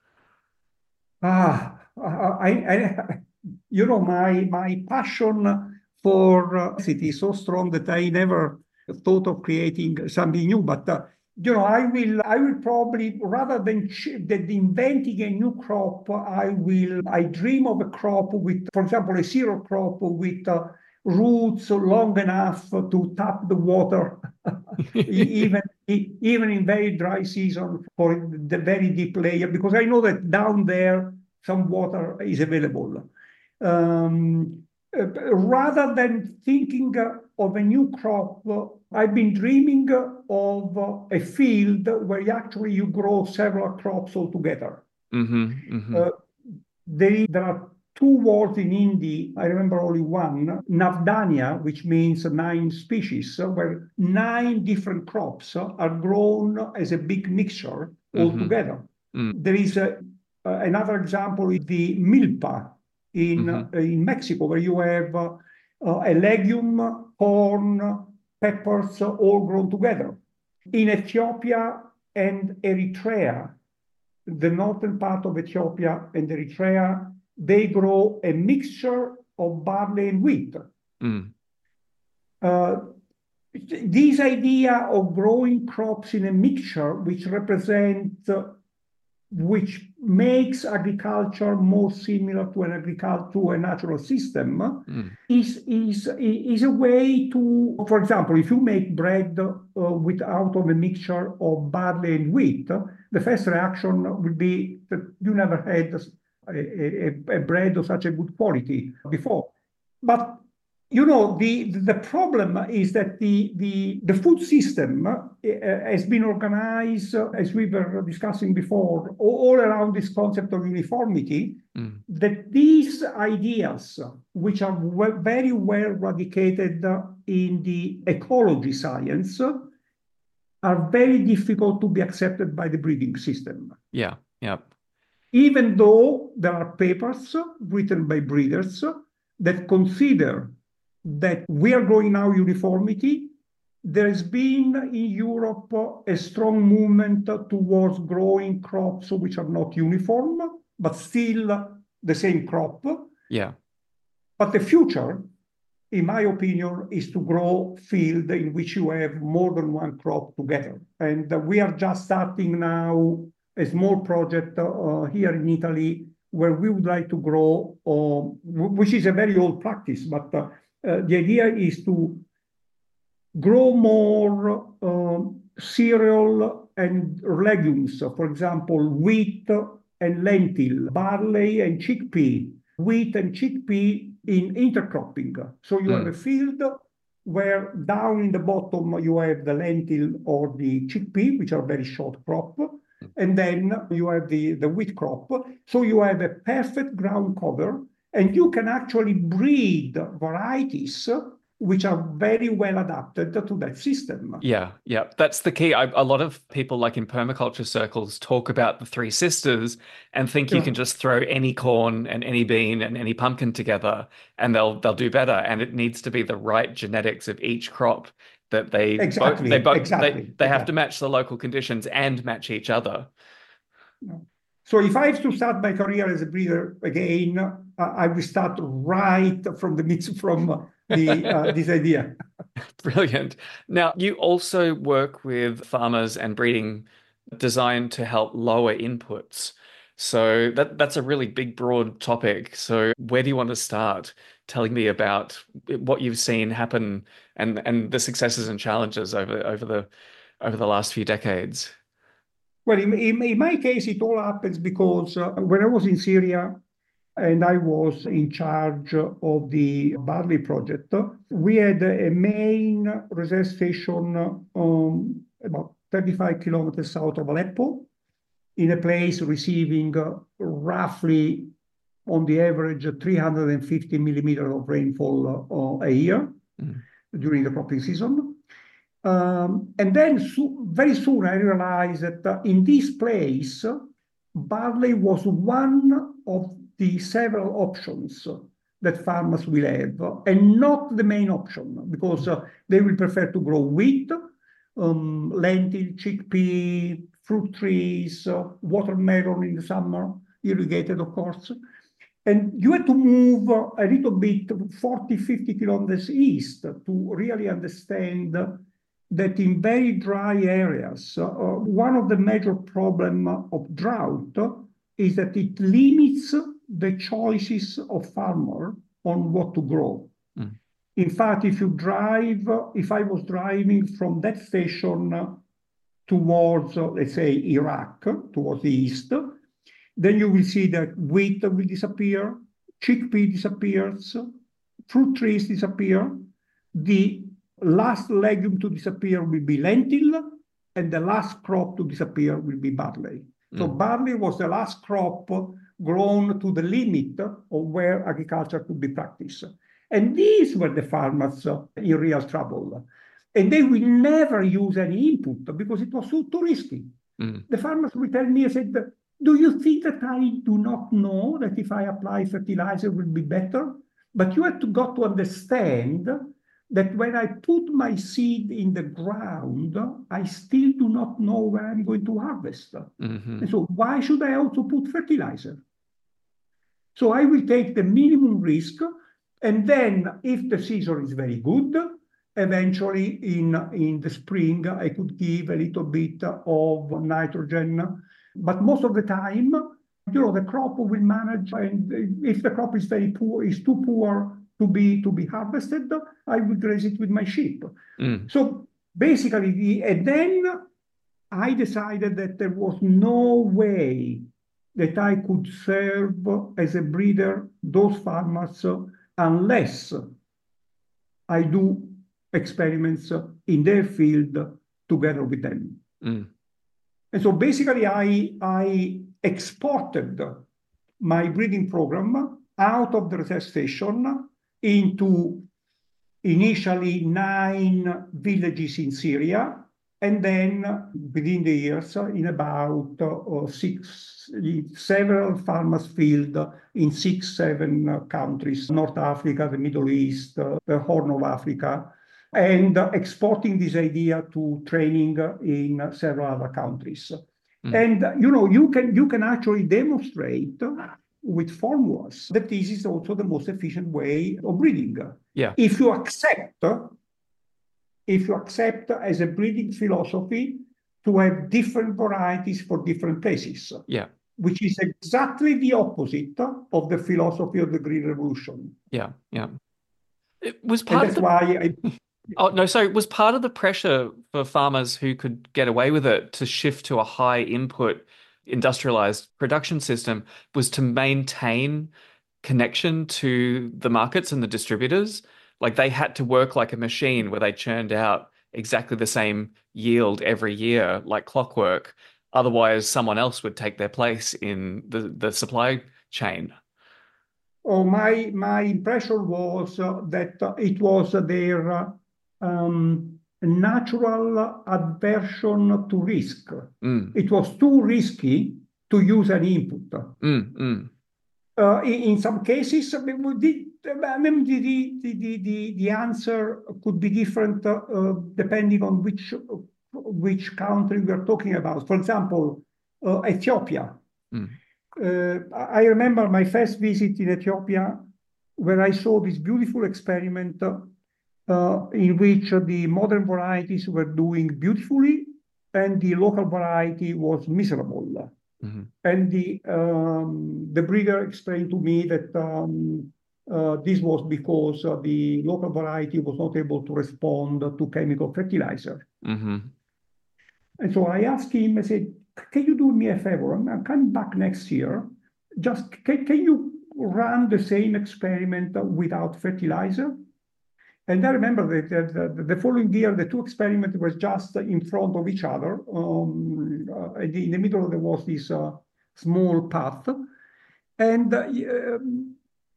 Ah, I, I you know my my passion for uh, it is so strong that I never thought of creating something new. But uh, you know, I will. I will probably rather than, than inventing a new crop, I will. I dream of a crop with, for example, a cereal crop with uh, roots long enough to tap the water, even even in very dry season for the very deep layer, because I know that down there some water is available. Um, Uh, rather than thinking uh, of a new crop, uh, I've been dreaming uh, of uh, a field where you actually you grow several crops all together. Mm-hmm, mm-hmm. Uh, there, there are two words in Hindi, I remember only one, Navdanya, which means nine species, uh, where nine different crops uh, are grown as a big mixture all mm-hmm. together. Mm. There is a, uh, another example is the milpa, in mm-hmm. uh, in Mexico, where you have uh, uh, a legume, corn, peppers, uh, all grown together. In Ethiopia and Eritrea, the northern part of Ethiopia and Eritrea, they grow a mixture of barley and wheat. Mm. Uh, this idea of growing crops in a mixture, which represent, uh, which makes agriculture more similar to an agriculture to a natural system, Mm. is is is a way to, for example, if you make bread uh, without of a mixture of barley and wheat, the first reaction would be that you never had a, a, a bread of such a good quality before. But you know, the, the problem is that the, the, the food system uh, has been organized, uh, as we were discussing before, all, all around this concept of uniformity, Mm. that these ideas, which are we- very well radicated uh, in the ecology science, uh, are very difficult to be accepted by the breeding system. Yeah. Yeah. Even though there are papers written by breeders that consider that we are growing now uniformity, there has been in Europe a strong movement towards growing crops which are not uniform, but still the same crop. Yeah. But the future, in my opinion, is to grow field in which you have more than one crop together. And we are just starting now a small project uh, here in Italy where we would like to grow, uh, which is a very old practice, but uh, uh, the idea is to grow more uh, cereal and legumes. For example, wheat and lentil, barley and chickpea, wheat and chickpea in intercropping. So you mm. have a field where down in the bottom you have the lentil or the chickpea, which are very short crop, and then you have the, the wheat crop. So you have a perfect ground cover, and you can actually breed varieties which are very well adapted to that system. Yeah, yeah, that's the key. I, a lot of people, like in permaculture circles, talk about the three sisters and think you Yeah. can just throw any corn and any bean and any pumpkin together and they'll they'll do better. And it needs to be the right genetics of each crop that they exactly both they both exactly they, they exactly. have to match the local conditions and match each other. So if I have to start my career as a breeder again, uh, I will start right from the mix from the uh, this idea. Brilliant. Now, you also work with farmers and breeding designed to help lower inputs. So that that's a really big, broad topic. So where do you want to start telling me about what you've seen happen and and the successes and challenges over over the over the last few decades? Well, in, in, in my case, it all happens because uh, when I was in Syria, and I was in charge of the barley project, we had a main reserve station um, about thirty-five kilometers south of Aleppo, in a place receiving uh, roughly, on the average, three hundred fifty millimeters of rainfall uh, a year mm. during the cropping season. Um, and then so, very soon I realized that uh, in this place, barley was one of the several options that farmers will have, and not the main option, because uh, they will prefer to grow wheat, um, lentil, chickpea, fruit trees, uh, watermelon in the summer, irrigated, of course. And you had to move a little bit, forty, fifty kilometers east, to really understand that in very dry areas, uh, one of the major problems of drought is that it limits the choices of farmer on what to grow. Mm. In fact, if you drive, if I was driving from that station towards, let's say, Iraq, towards the east, then you will see that wheat will disappear, chickpea disappears, fruit trees disappear, the last legume to disappear will be lentil, and the last crop to disappear will be barley. Mm. So barley was the last crop grown to the limit of where agriculture could be practiced. And these were the farmers in real trouble. And they will never use any input because it was so too risky. Mm. The farmers will tell me, I said, do you think that I do not know that if I apply fertilizer it will be better? But you have to got to understand that when I put my seed in the ground, I still do not know where I'm going to harvest. Mm-hmm. And so why should I also put fertilizer? So I will take the minimum risk, and then if the season is very good, eventually in, in the spring, I could give a little bit of nitrogen. But most of the time, you know, the crop will manage, and if the crop is very poor, is too poor to be to be harvested, I will graze it with my sheep. Mm. So basically, the, and then I decided that there was no way that I could serve as a breeder those farmers unless I do experiments in their field together with them. Mm. And so basically, I, I exported my breeding program out of the research station into initially nine villages in Syria, and then within the years, in about uh, six, several farmers' field in six, seven uh, countries, North Africa, the Middle East, uh, the Horn of Africa, and uh, exporting this idea to training in several other countries. Mm. And, uh, you know, you can, you can actually demonstrate with formulas that this is also the most efficient way of breeding. Yeah. If you accept, if you accept as a breeding philosophy to have different varieties for different places. Yeah. Which is exactly the opposite of the philosophy of the Green Revolution. Yeah, yeah. It was part and that's of the... why I... Oh, no, so was part of the pressure for farmers who could get away with it to shift to a high input industrialized production system was to maintain connection to the markets and the distributors? Like they had to work like a machine where they churned out exactly the same yield every year, like clockwork. Otherwise, someone else would take their place in the, the supply chain. Oh, my, my impression was uh, that uh, it was their uh, um, natural aversion to risk. Mm. It was too risky to use an input. Mm, mm. Uh, in, in some cases, I mean, the, the, the, the, the answer could be different uh, uh, depending on which, which country we are talking about. For example, uh, Ethiopia. Mm. Uh, I remember my first visit in Ethiopia, where I saw this beautiful experiment uh, in which the modern varieties were doing beautifully and the local variety was miserable. Mm-hmm. And the, um, the breeder explained to me that um, uh, this was because uh, the local variety was not able to respond to chemical fertilizer. Mm-hmm. And so I asked him, I said, can you do me a favor? I'm coming back next year. Just can, can you run the same experiment without fertilizer? And I remember that the, the, the following year, the two experiments were just in front of each other. Um, uh, in the middle, there was this uh, small path. And uh, um,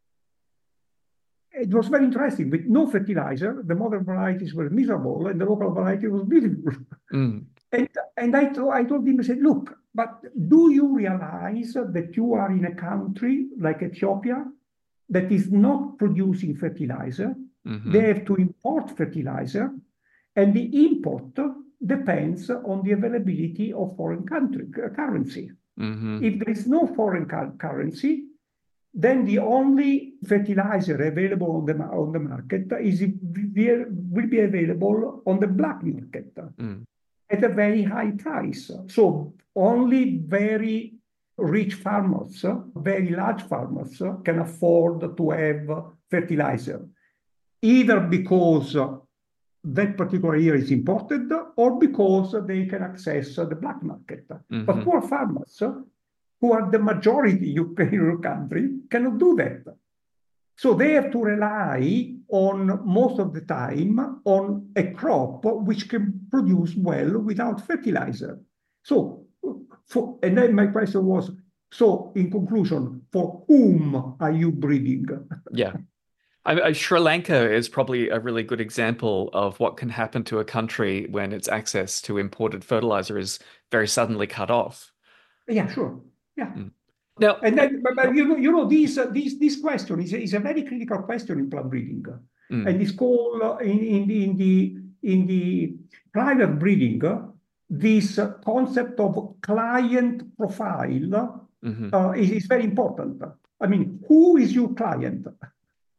it was very interesting. With no fertilizer, the modern varieties were miserable and the local variety was beautiful. Mm. And, and I, to, I told him, I said, look, but do you realize that you are in a country like Ethiopia that is not producing fertilizer? Mm-hmm. They have to import fertilizer, and the import depends on the availability of foreign country, currency. Mm-hmm. If there is no foreign currency, then the only fertilizer available on the, on the market is will be available on the black market. Mm. At a very high price. So only very rich farmers, very large farmers can afford to have fertilizer, either because that particular year is imported or because they can access the black market. Mm-hmm. But poor farmers, who are the majority in your country, cannot do that. So they have to rely on, most of the time, on a crop which can produce well without fertilizer. So, for, and then my question was, so in conclusion, for whom are you breeding? Yeah. I, I, Sri Lanka is probably a really good example of what can happen to a country when its access to imported fertilizer is very suddenly cut off. Yeah, sure. Yeah. Mm. Now, and then, but, but you know, you know, this uh, this this question is a, is a very critical question in plant breeding, mm. and it's called uh, in, in the in the in the private breeding uh, this uh, concept of client profile mm-hmm. uh, is, is very important. I mean, who is your client?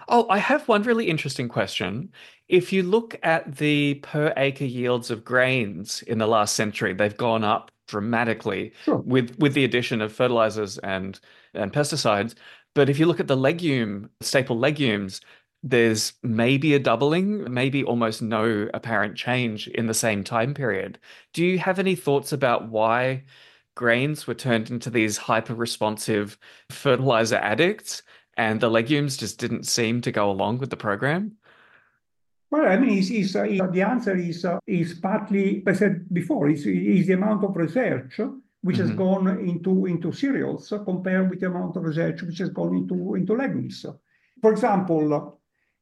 Oh, I have one really interesting question. If you look at the per acre yields of grains in the last century, they've gone up dramatically Sure. with with the addition of fertilizers and and pesticides. But if you look at the legume, staple legumes, there's maybe a doubling, maybe almost no apparent change in the same time period. Do you have any thoughts about why grains were turned into these hyper-responsive fertilizer addicts? And the legumes just didn't seem to go along with the program. Well, I mean, is is uh, is- the answer is uh, is partly, I said before, is is the amount of research which has Hmm. gone into into cereals compared with the amount of research which has gone into into legumes. For example,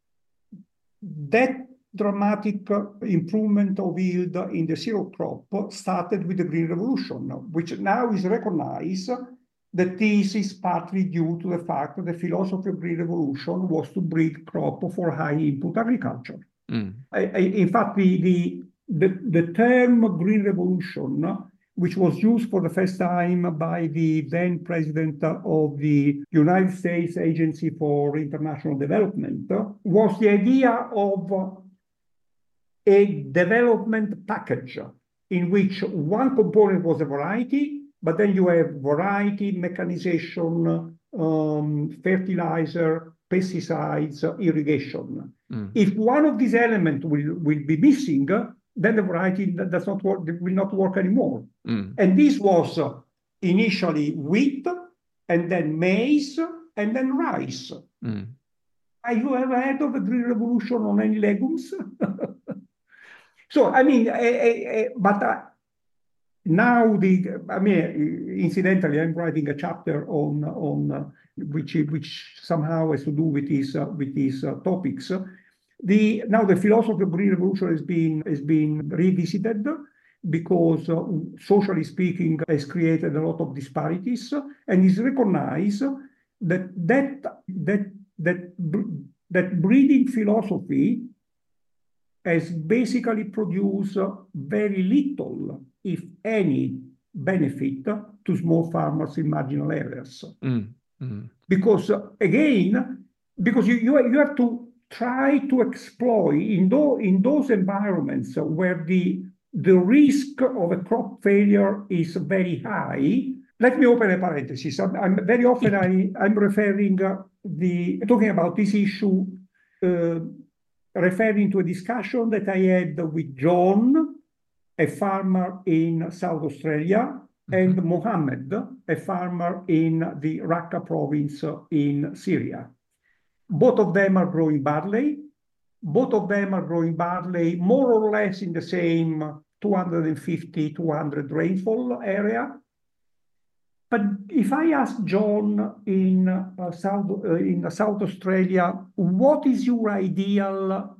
that dramatic uh, improvement of yield in the cereal crop started with the Green Revolution, which now is recognized that this is partly due to the fact that the philosophy of Green Revolution was to breed crop for high input agriculture. Mm. I, I, in fact, the, the, the, the term Green Revolution, which was used for the first time by the then president of the United States Agency for International Development, was the idea of a development package in which one component was a variety, but then you have variety, mechanization, um, fertilizer, pesticides, irrigation. Mm. If one of these elements will, will be missing, then the variety does not work, will not work anymore. Mm. And this was initially wheat, and then maize, and then rice. Mm. Have you ever heard of a green revolution on any legumes? So, I mean, eh, eh, eh, but uh, now the, I mean, incidentally, I'm writing a chapter on on uh, which which somehow has to do with these uh, with these uh, topics. The now the philosophy of green revolution has been has been revisited because, uh, socially speaking, has created a lot of disparities and is recognized that that that that that breeding philosophy has basically produced very little, if any, benefit to small farmers in marginal areas. Mm. Mm. Because, uh, again, because you, you, you have to try to exploit in, tho- in those environments where the, the risk of a crop failure is very high. Let me open a parenthesis. I'm, I'm very often I, I'm referring uh, the talking about this issue, uh, referring to a discussion that I had with John, a farmer in South Australia, and Mhm. Mohammed, a farmer in the Raqqa province in Syria. Both of them are growing barley. Both of them are growing barley more or less in the same two hundred fifty, two hundred rainfall area. But if I ask John in uh, South uh, in South Australia, what is your ideal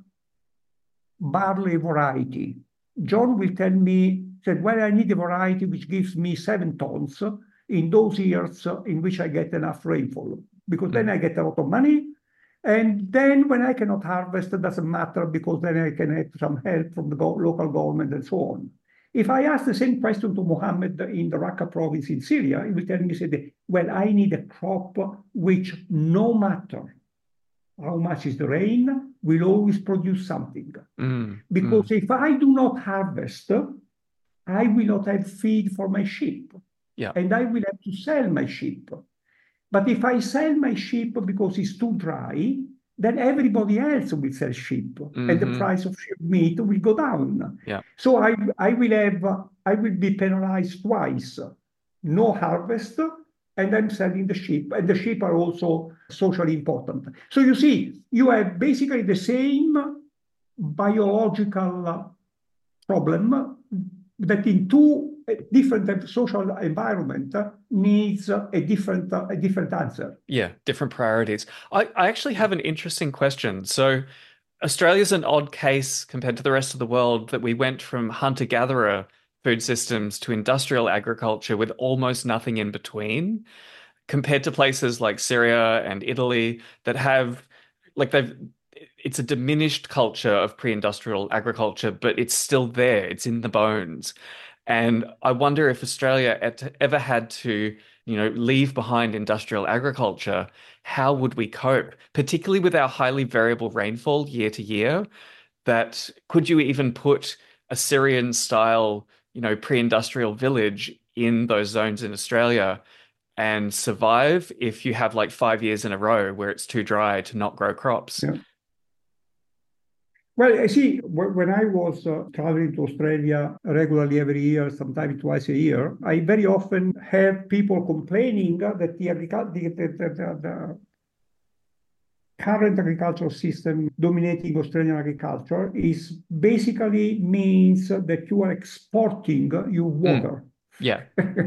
barley variety? John will tell me that, well, I need a variety which gives me seven tons in those years in which I get enough rainfall, because then Mm. I get a lot of money. And then when I cannot harvest, it doesn't matter because then I can have some help from the go local government and so on. If I ask the same question to Mohammed in the Raqqa province in Syria, he will tell me, say, well, I need a crop which, no matter how much is the rain, will always produce something. Mm. Because Mm. if I do not harvest, I will not have feed for my sheep, Yeah. and I will have to sell my sheep. But if I sell my sheep because it's too dry, then everybody else will sell sheep, and the Hmm. price of sheep meat will go down. Yeah. So I, I will have, I will be penalized twice. No harvest, and I'm selling the sheep, and the sheep are also socially important. So you see, you have basically the same biological problem that in two different social environment needs a different a different answer. Yeah. Different priorities. I, I actually have an interesting question. So Australia's an odd case compared to the rest of the world that we went from hunter-gatherer food systems to industrial agriculture with almost nothing in between, compared to places like Syria and Italy that have, like, they've, it's a diminished culture of pre-industrial agriculture, but it's still there. It's in the bones. And I wonder if Australia et- ever had to you know, leave behind industrial agriculture, how would we cope, particularly with our highly variable rainfall year to year? That could you even put a Syrian style, you know, pre-industrial village in those zones in Australia and survive if you have like five years in a row where it's too dry to not grow crops? Yeah. Well, I see, when I was uh, traveling to Australia regularly every year, sometimes twice a year, I very often have people complaining that the, the, the, the, the current agricultural system dominating Australian agriculture is basically means that you are exporting your Mm, water. yeah.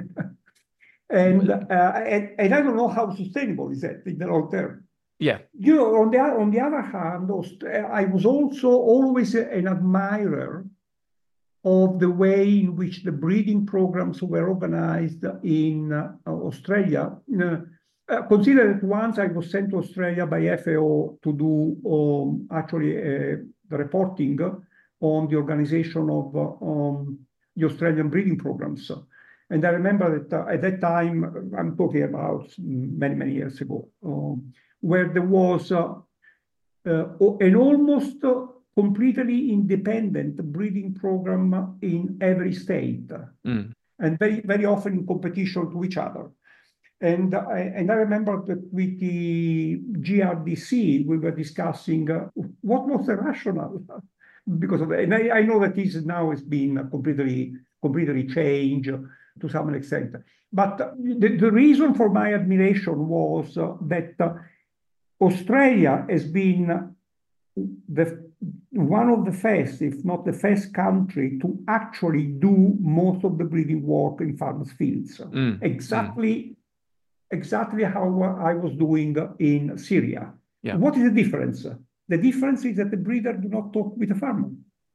and, uh, and and I don't know how sustainable is that in the long term. Yeah. You know, on the on the other hand, I was also always an admirer of the way in which the breeding programs were organized in uh, Australia. Uh, uh, consider that once I was sent to Australia by F A O to do um, actually uh, the reporting on the organization of uh, um, the Australian breeding programs. And I remember that uh, at that time, I'm talking about many, many years ago, um, where there was uh, uh, an almost uh, completely independent breeding program in every state, Mm. and very, very often in competition to each other. And I, and I remember that with the G R D C, we were discussing uh, what was the rationale because of that. And I, I know that this now has been completely, completely changed to some extent. But the, the reason for my admiration was uh, that uh, Australia has been the, one of the first, if not the first country to actually do most of the breeding work in farmers' fields. Mm. Exactly, mm. exactly how I was doing in Syria. Yeah. What is the difference? The difference is that the breeder do not talk with the farmer.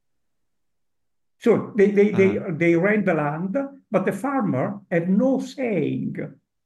So they, they, uh-huh. they, they rent the land, but the farmer had no saying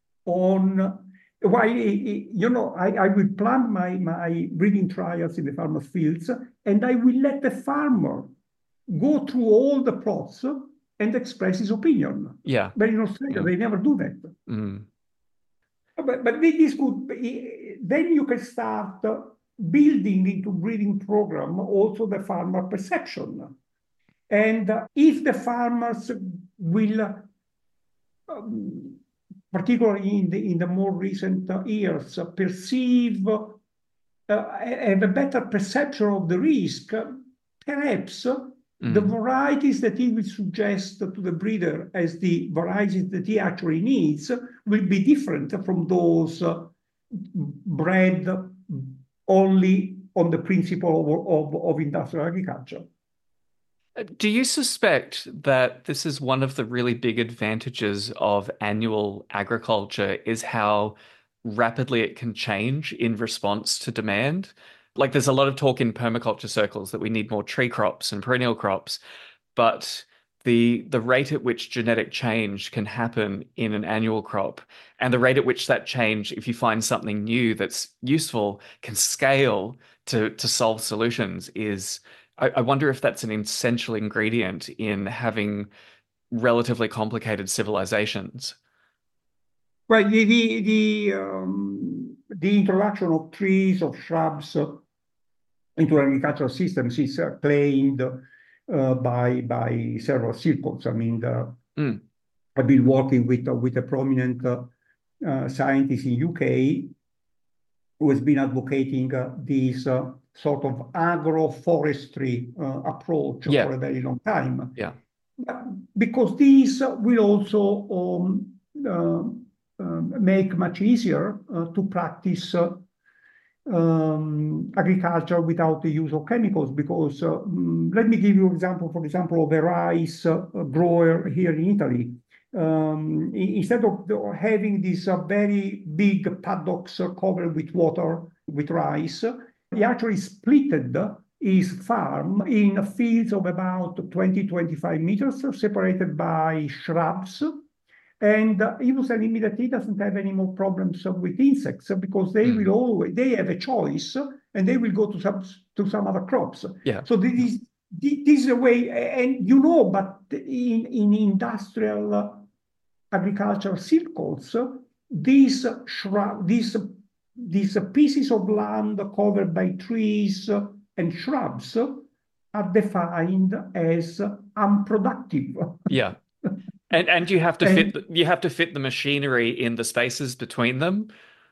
on why, you know, I, I will plan my, my breeding trials in the farmer's fields, and I will let the farmer go through all the plots and express his opinion. Yeah. But in Australia, mm. they never do that. Mm. But, but this could be, then you can start building into breeding program also the farmer perception. And if the farmers will, um, particularly in the, in the more recent years, perceive, uh, have a better perception of the risk, perhaps mm. the varieties that he will suggest to the breeder as the varieties that he actually needs will be different from those uh, bred only on the principle of, of, of industrial agriculture. Do you suspect that this is one of the really big advantages of annual agriculture is how rapidly it can change in response to demand? Like there's a lot of talk in permaculture circles that we need more tree crops and perennial crops, but the the rate at which genetic change can happen in an annual crop and the rate at which that change, if you find something new that's useful, can scale to to solve solutions is I wonder if that's an essential ingredient in having relatively complicated civilizations. Well, the the the, um, the introduction of trees, of shrubs uh, into agricultural systems is uh, claimed uh, by by several circles. I mean, the, mm. I've been working with uh, with a prominent uh, uh, scientist in U K who has been advocating uh, these. Uh, sort of agroforestry uh, approach yeah. for a very long time. Yeah. Because these will also um, uh, uh, make much easier uh, to practice uh, um, agriculture without the use of chemicals. Because uh, let me give you an example, for example, of a rice uh, grower here in Italy. Um, instead of having these uh, very big paddocks uh, covered with water, with rice, he actually splitted his farm in fields of about twenty, twenty-five meters, separated by shrubs. And uh, he was telling me that he doesn't have any more problems uh, with insects because they mm. will always, they have a choice and they will go to some, to some other crops. Yeah. So this is, this is a way, and you know, but in, in industrial agricultural circles, these shrub, these, these pieces of land covered by trees and shrubs are defined as unproductive. Yeah. And and you have to fit And the, you have to fit the machinery in the spaces between them.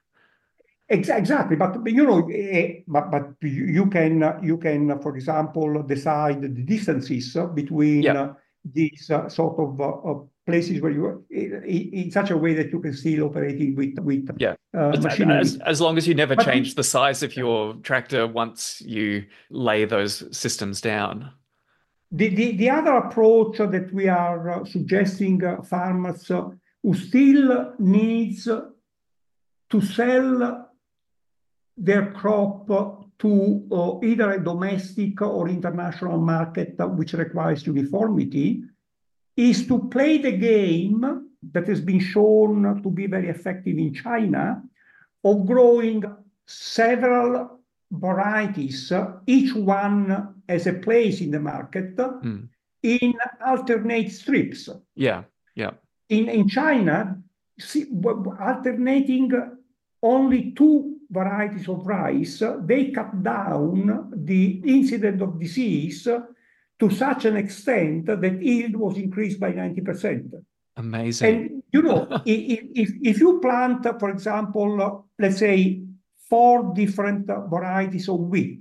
ex exactly, but you know, eh, but, but you you can you can, for example, decide the distances between Yeah. uh, these uh, sort of uh, uh, places where you in, in such a way that you can still operating with with Yeah. uh, As, as machinery. as long as you never But change the size of your tractor once you lay those systems down. The, the, the other approach that we are uh, suggesting uh, farmers uh, who still needs to sell their crop to uh, either a domestic or international market, uh, which requires uniformity, is to play the game that has been shown to be very effective in China of growing several varieties, uh, each one has a place in the market, Mm. in alternate strips. Yeah. Yeah. In, in China, see, alternating only two varieties of rice, they cut down the incidence of disease to such an extent that yield was increased by ninety percent. Amazing. And you know, if, if you plant, for example, let's say four different varieties of wheat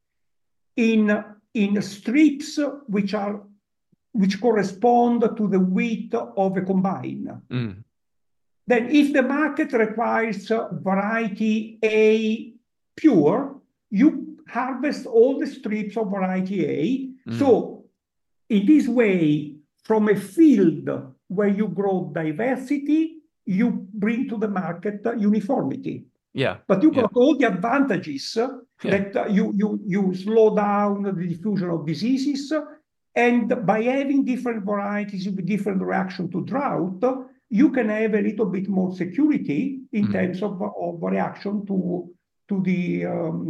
in, in strips which are which correspond to the wheat of a combine, Mm. then if the market requires variety A pure, you harvest all the strips of variety A. Mm. So in this way, from a field where you grow diversity, you bring to the market uniformity. Yeah. But you Yeah. got all the advantages Yeah. that you, you, you slow down the diffusion of diseases, and by having different varieties with different reaction to drought, you can have a little bit more security in Mm. terms of, of reaction to, to the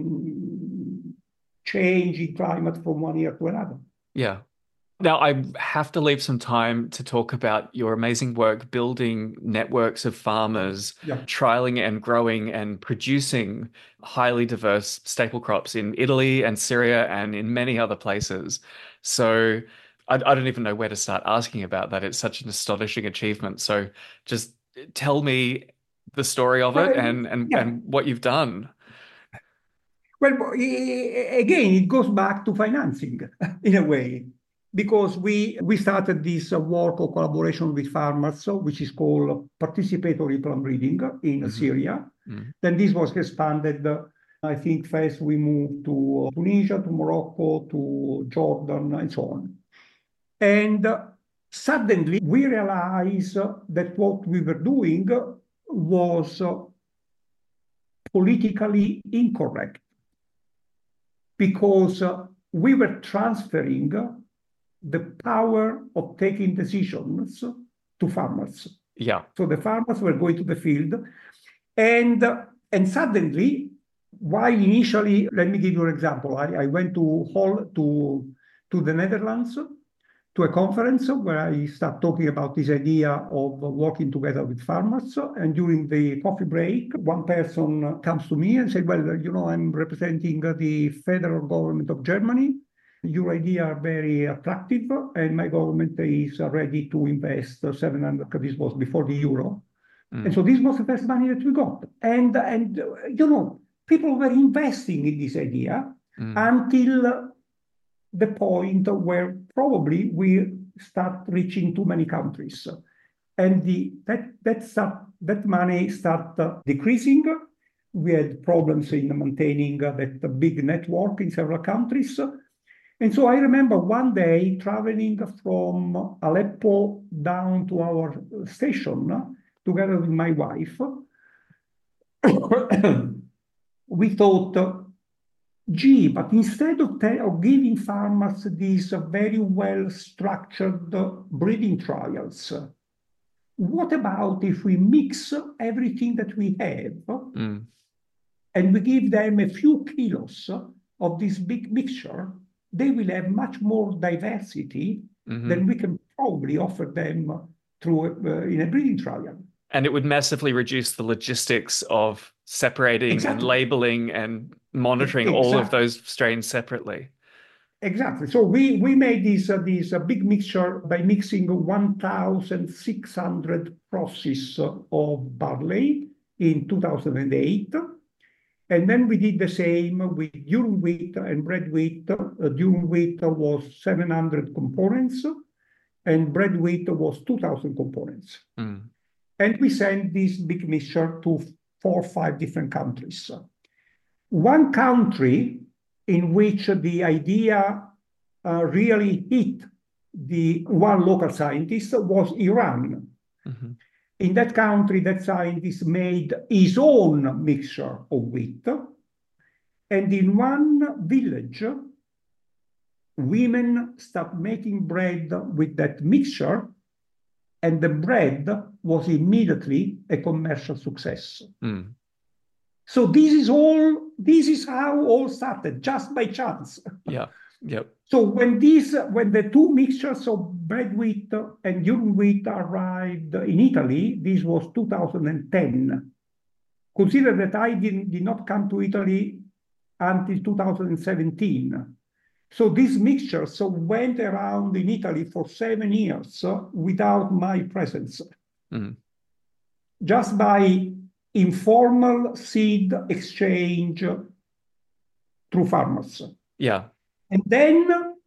um, change in climate from one year to another. Yeah. Now, I have to leave some time to talk about your amazing work building networks of farmers, Yeah. trialing and growing and producing highly diverse staple crops in Italy and Syria and in many other places. So I, I don't even know where to start asking about that. It's such an astonishing achievement. So just tell me the story of it Well, and and yeah. and what you've done. Well, again, it goes back to financing in a way, because we we started this uh, work of collaboration with farmers, so, which is called participatory plum breeding in Hmm. Syria. Mm. Then this was expanded. uh, I think first we moved to uh, Tunisia, to Morocco, to Jordan, and so on. And uh, suddenly we realized uh, that what we were doing was uh, politically incorrect, because uh, we were transferring the power of taking decisions to farmers. Yeah. So the farmers were going to the field, and uh, and suddenly, while initially, let me give you an example. I, I went to Hol to to the Netherlands to a conference where I start talking about this idea of working together with farmers. And during the coffee break, one person comes to me and said, well, you know, I'm representing the federal government of Germany. Your idea are very attractive, and my government is ready to invest seven hundred, this was before the euro. And Mm. so this was the first money that we got. And, and you know, people were investing in this idea Mm. until the point where probably we start reaching too many countries. And the, that, that, start, that money start uh, decreasing. We had problems in maintaining uh, that big network in several countries. And so I remember one day traveling from Aleppo down to our station together with my wife. We thought, gee, but instead of, of giving farmers these very well-structured breeding trials, what about if we mix everything that we have Mm. and we give them a few kilos of this big mixture? They will have much more diversity Hmm. than we can probably offer them through uh, in a breeding trial. And it would massively reduce the logistics of separating and Exactly. labeling and monitoring all of Exactly. those strains separately. Exactly. So we we made this uh, this uh, big mixture by mixing one thousand six hundred crosses of barley in two thousand eight. And then we did the same with durum wheat and bread wheat. Uh, durum wheat was seven hundred components, and bread wheat was two thousand components. Mm. And we sent this big mixture to four or five different countries. One country in which the idea uh, really hit the one local scientist was Iran. Mm-hmm. In that country, that scientist made his own mixture of wheat. And in one village, women start making bread with that mixture, and the bread was immediately a commercial success. Mm. So this is all, this is how all started, just by chance. Yeah. Yep. So when these, when the two mixtures of bread wheat and durum wheat arrived in Italy, this was two thousand ten. Consider that I did, did not come to Italy until two thousand seventeen. So these mixtures so went around in Italy for seven years without my presence, Mm. just by informal seed exchange through farmers. Yeah. And then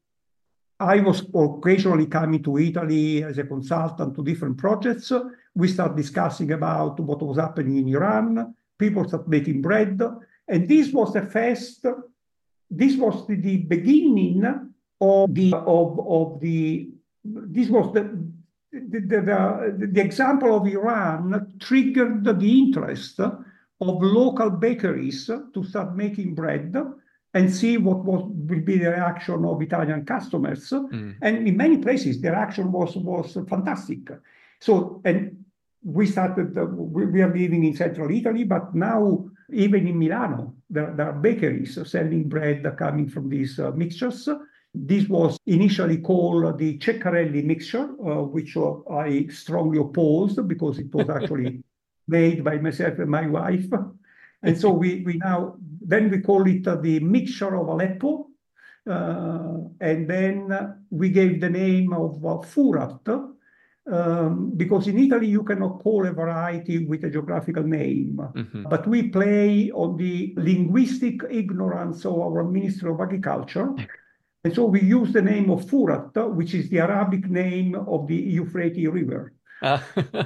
I was occasionally coming to Italy as a consultant to different projects. We start discussing about what was happening in Iran. People start making bread. And this was the first, this was the, the beginning of the, of, of the, this was the, the, the, the, the example of Iran triggered the interest of local bakeries to start making bread and see what was, will be the reaction of Italian customers. Mm. And in many places, the reaction was, was fantastic. So, and we started, uh, we, we are living in central Italy, but now even in Milano, there, there are bakeries selling bread coming from these uh, mixtures. This was initially called the Ceccarelli mixture, uh, which uh, I strongly opposed because it was actually made by myself and my wife. And so we, we now, then we call it uh, the mixture of Aleppo. Uh, and then we gave the name of uh, Furat, um, because in Italy you cannot call a variety with a geographical name. Mm-hmm. But we play on the linguistic ignorance of our Ministry of Agriculture. And so we use the name of Furat, which is the Arabic name of the Euphrates River. Uh,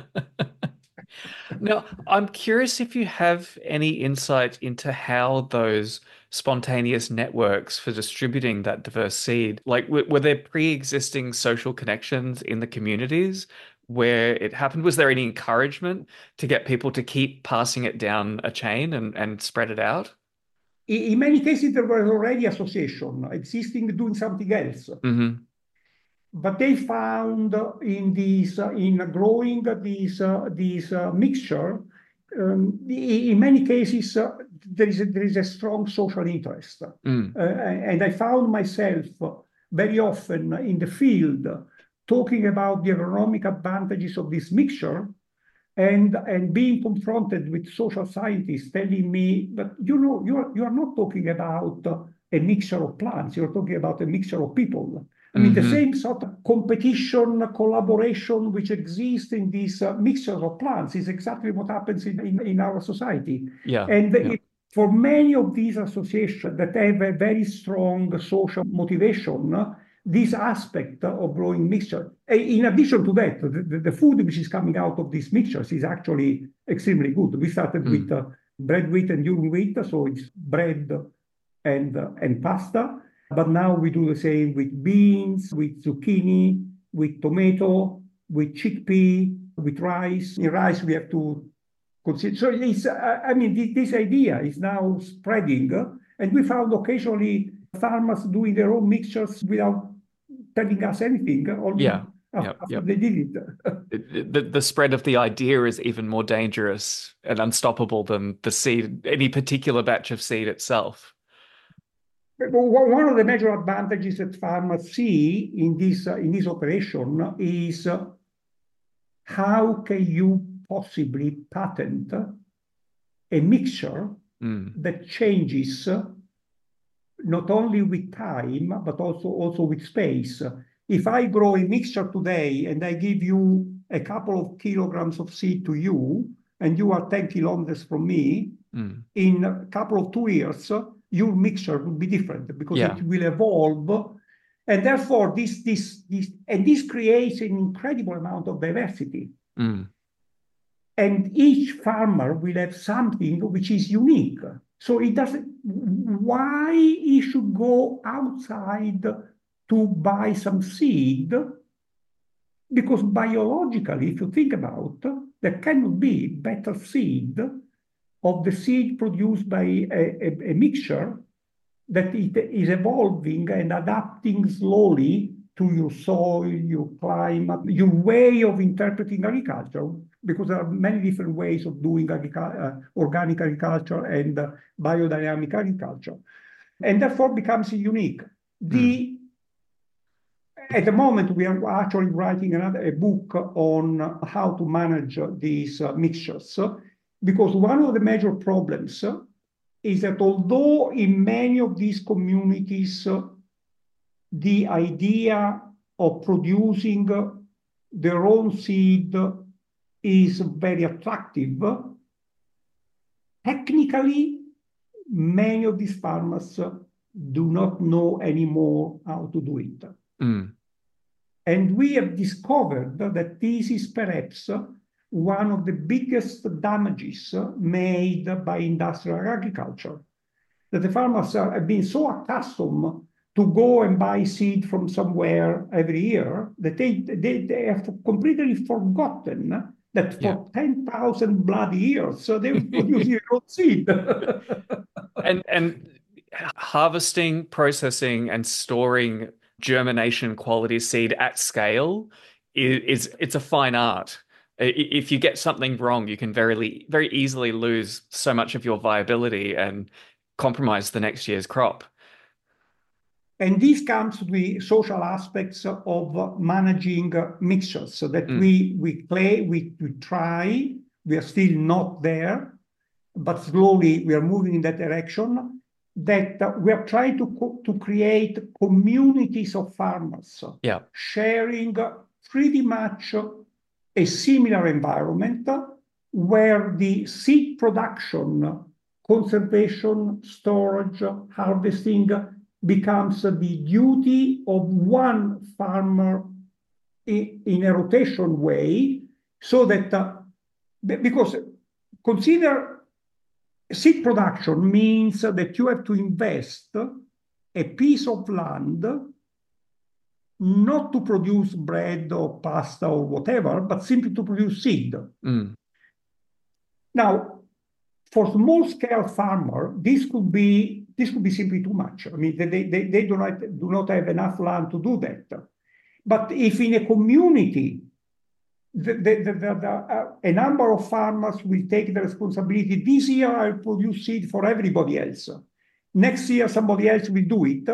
Now, I'm curious if you have any insight into how those spontaneous networks for distributing that diverse seed, like were, were there pre-existing social connections in the communities where it happened? Was there any encouragement to get people to keep passing it down a chain and, and spread it out? In many cases, there was already association existing doing something else. Mm-hmm. But they found in this, uh, in growing this, uh, this uh, mixture, um, in many cases, uh, there, is a, there is a strong social interest. Mm. Uh, and I found myself very often in the field talking about the agronomic advantages of this mixture and, and being confronted with social scientists telling me, but you know, you are, you are not talking about a mixture of plants, you're talking about a mixture of people. I mean, Mm-hmm. the same sort of competition, collaboration which exists in these uh, mixtures of plants is exactly what happens in, in, in our society. Yeah. And Yeah. it, for many of these associations that have a very strong social motivation, uh, this aspect of growing mixture, in addition to that, the, the food which is coming out of these mixtures is actually extremely good. We started Mm. with uh, bread wheat and durum wheat, so it's bread and, uh, and pasta. But now we do the same with beans, with zucchini, with tomato, with chickpea, with rice. In rice, we have to consider. So it's, uh, I mean, this, this idea is now spreading. Uh, and we found occasionally farmers doing their own mixtures without telling us anything, only Yeah. after, Yeah. after Yeah. they did it. The, the spread of the idea is even more dangerous and unstoppable than the seed, any particular batch of seed itself. One of the major advantages that farmers see in this, uh, in this operation is uh, how can you possibly patent a mixture Mm. that changes not only with time, but also, also with space. If I grow a mixture today and I give you a couple of kilograms of seed to you, and you are ten kilometers from me, Mm. in a couple of two years, your mixture will be different because Yeah. it will evolve. And therefore, this, this, this, and this creates an incredible amount of diversity. Mm. And each farmer will have something which is unique. So it doesn't, why he should go outside to buy some seed? Because biologically, if you think about, there cannot be better seed of the seed produced by a, a, a mixture that it is evolving and adapting slowly to your soil, your climate, your way of interpreting agriculture, because there are many different ways of doing uh, organic agriculture and uh, biodynamic agriculture, and therefore becomes unique. The, Mm. at the moment, we are actually writing another a book on how to manage these uh, mixtures, because one of the major problems is that although in many of these communities, uh, the idea of producing their own seed is very attractive, technically, many of these farmers do not know anymore how to do it. Mm. And we have discovered that this is perhaps one of the biggest damages made by industrial agriculture, that the farmers are, have been so accustomed to go and buy seed from somewhere every year that they, they, they have completely forgotten that Yeah. for ten thousand bloody years, they were producing their own seed. And and harvesting, processing, and storing germination quality seed at scale is, is it's a fine art. If you get something wrong, you can very very easily lose so much of your viability and compromise the next year's crop. And this comes with the social aspects of managing mixtures, so that Mm. we we play, we, we try, we are still not there, but slowly we are moving in that direction, that uh, we are trying to, co to create communities of farmers, Yeah. sharing pretty much a similar environment where the seed production, conservation, storage, harvesting becomes the duty of one farmer in, in a rotation way, so that, uh, because consider seed production means that you have to invest a piece of land not to produce bread or pasta or whatever, but simply to produce seed. Mm. Now, for small-scale farmer, this could be this could be simply too much. I mean, they, they, they do not do not have enough land to do that. But if in a community, the, the, the, the, uh, a number of farmers will take the responsibility, this year I'll produce seed for everybody else. Next year, somebody else will do it.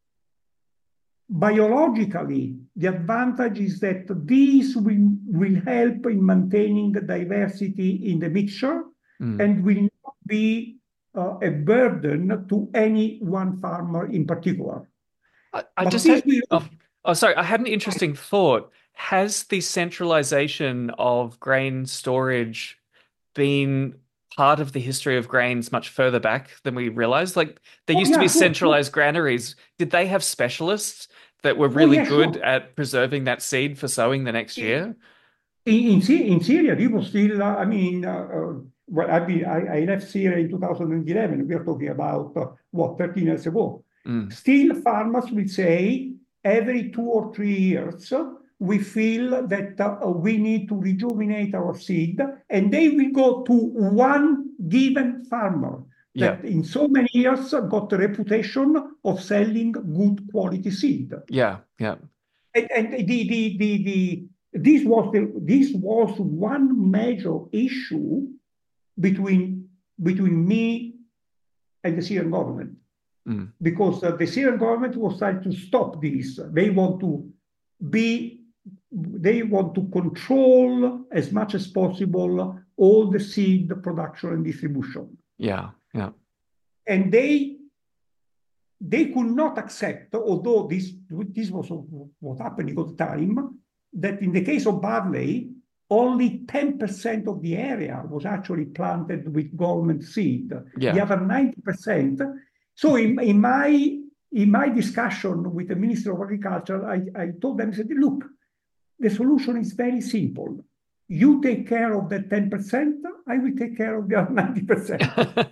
Biologically, the advantage is that this will, will help in maintaining the diversity in the mixture, mm. and will not be uh, a burden to any one farmer in particular. I, I just had, will... oh, oh, sorry, I had an interesting thought. Has the centralization of grain storage been part of the history of grains much further back than we realized? Like, there used oh, yeah, to be sure, centralized sure. granaries. Did they have specialists that were really oh, yeah, good sure. at preserving that seed for sowing the next year? In, in, in Syria, people still, uh, I mean, uh, uh, well, I, mean I, I left Syria in two thousand eleven. We are talking about, uh, what, thirteen years ago. Mm. Still, farmers will say every two or three years, we feel that uh, we need to rejuvenate our seed, and they will go to one given farmer that yeah. in so many years got the reputation of selling good quality seed. Yeah, yeah. And, and the, the, the, the, this was the, this was one major issue between, between me and the Syrian government. Mm. Because uh, the Syrian government was trying to stop this. They want to be they want to control as much as possible all the seed production and distribution. Yeah, yeah. And they they could not accept, although this, this was what happened at the time, that in the case of barley, only ten percent of the area was actually planted with government seed. Yeah. The other ninety percent. So in, in my in my discussion with the Minister of Agriculture, I, I told them, I said, look, the solution is very simple. You take care of the ten percent, I will take care of the other ninety percent.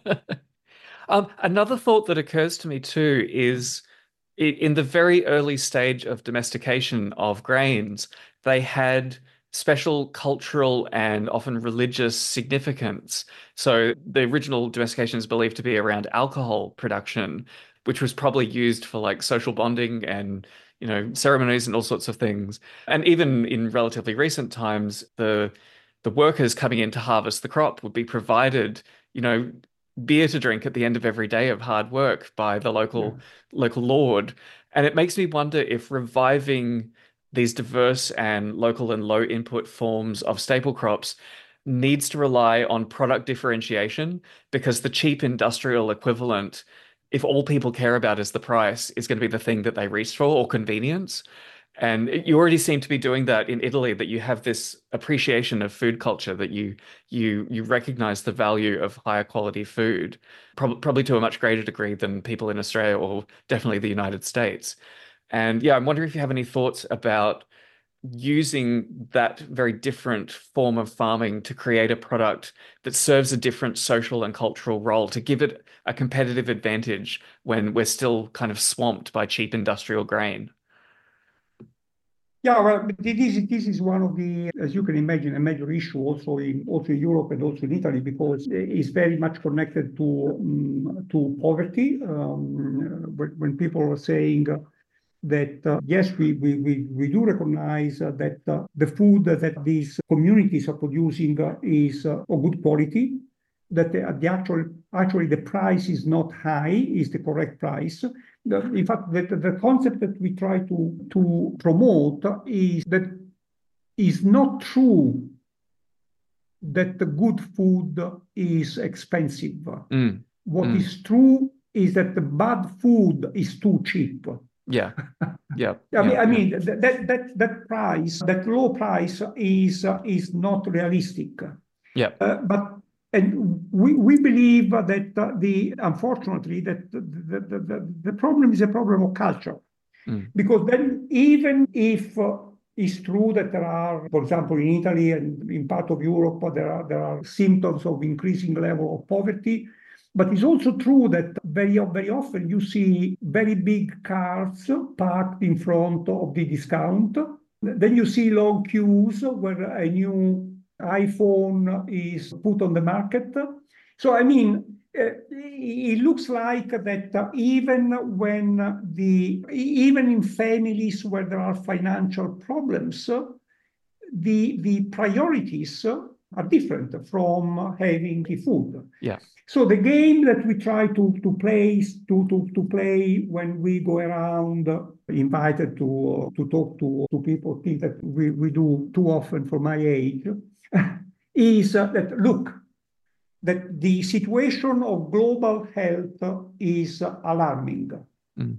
Um, another thought that occurs to me too is in the very early stage of domestication of grains, they had special cultural and often religious significance. So the original domestication is believed to be around alcohol production, which was probably used for like social bonding and, you know, ceremonies and all sorts of things. And even in relatively recent times, the the workers coming in to harvest the crop would be provided, you know, beer to drink at the end of every day of hard work by the local Yeah. local lord. And it makes me wonder if reviving these diverse and local and low input forms of staple crops needs to rely on product differentiation, because the cheap industrial equivalent, if all people care about is the price, is going to be the thing that they reach for, or convenience. And you already seem to be doing that in Italy, that you have this appreciation of food culture, that you you you recognize the value of higher quality food, prob probably to a much greater degree than people in Australia or definitely the United States. And yeah, I'm wondering if you have any thoughts about using that very different form of farming to create a product that serves a different social and cultural role, to give it a competitive advantage when we're still kind of swamped by cheap industrial grain. Yeah, well, this is, this is one of the, as you can imagine, a major issue also in also in Europe and also in Italy, because it's very much connected to um, to poverty. Um, when, when people are saying that uh, yes, we, we, we, we do recognize uh, that uh, the food that these communities are producing uh, is uh, of good quality, that the, the actual actually the price is not high, is the correct price. The, in fact, the, the concept that we try to, to promote is that it's not true that the good food is expensive. Mm, What mm. is true is that the bad food is too cheap. Yeah. Yeah. I mean, Yeah. I Yeah. mean that that that price, that low price is uh, is not realistic. Yeah. Uh, but and we, we believe that uh, the unfortunately that the, the, the, the problem is a problem of culture, Mm. because then even if uh, it's true that there are, for example, in Italy and in part of Europe, there are there are symptoms of increasing level of poverty. But it's also true that very, very often you see very big cars parked in front of the discount. Then you see long queues where a new iPhone is put on the market. So, I mean, uh, it looks like that uh, even when the, even in families where there are financial problems, the, the priorities are different from having the food. Yeah. So the game that we try to to play to to to play when we go around, uh, invited to uh, to talk to to people, things that we we do too often for my age, is uh, that look, that the situation of global health is alarming. Mm.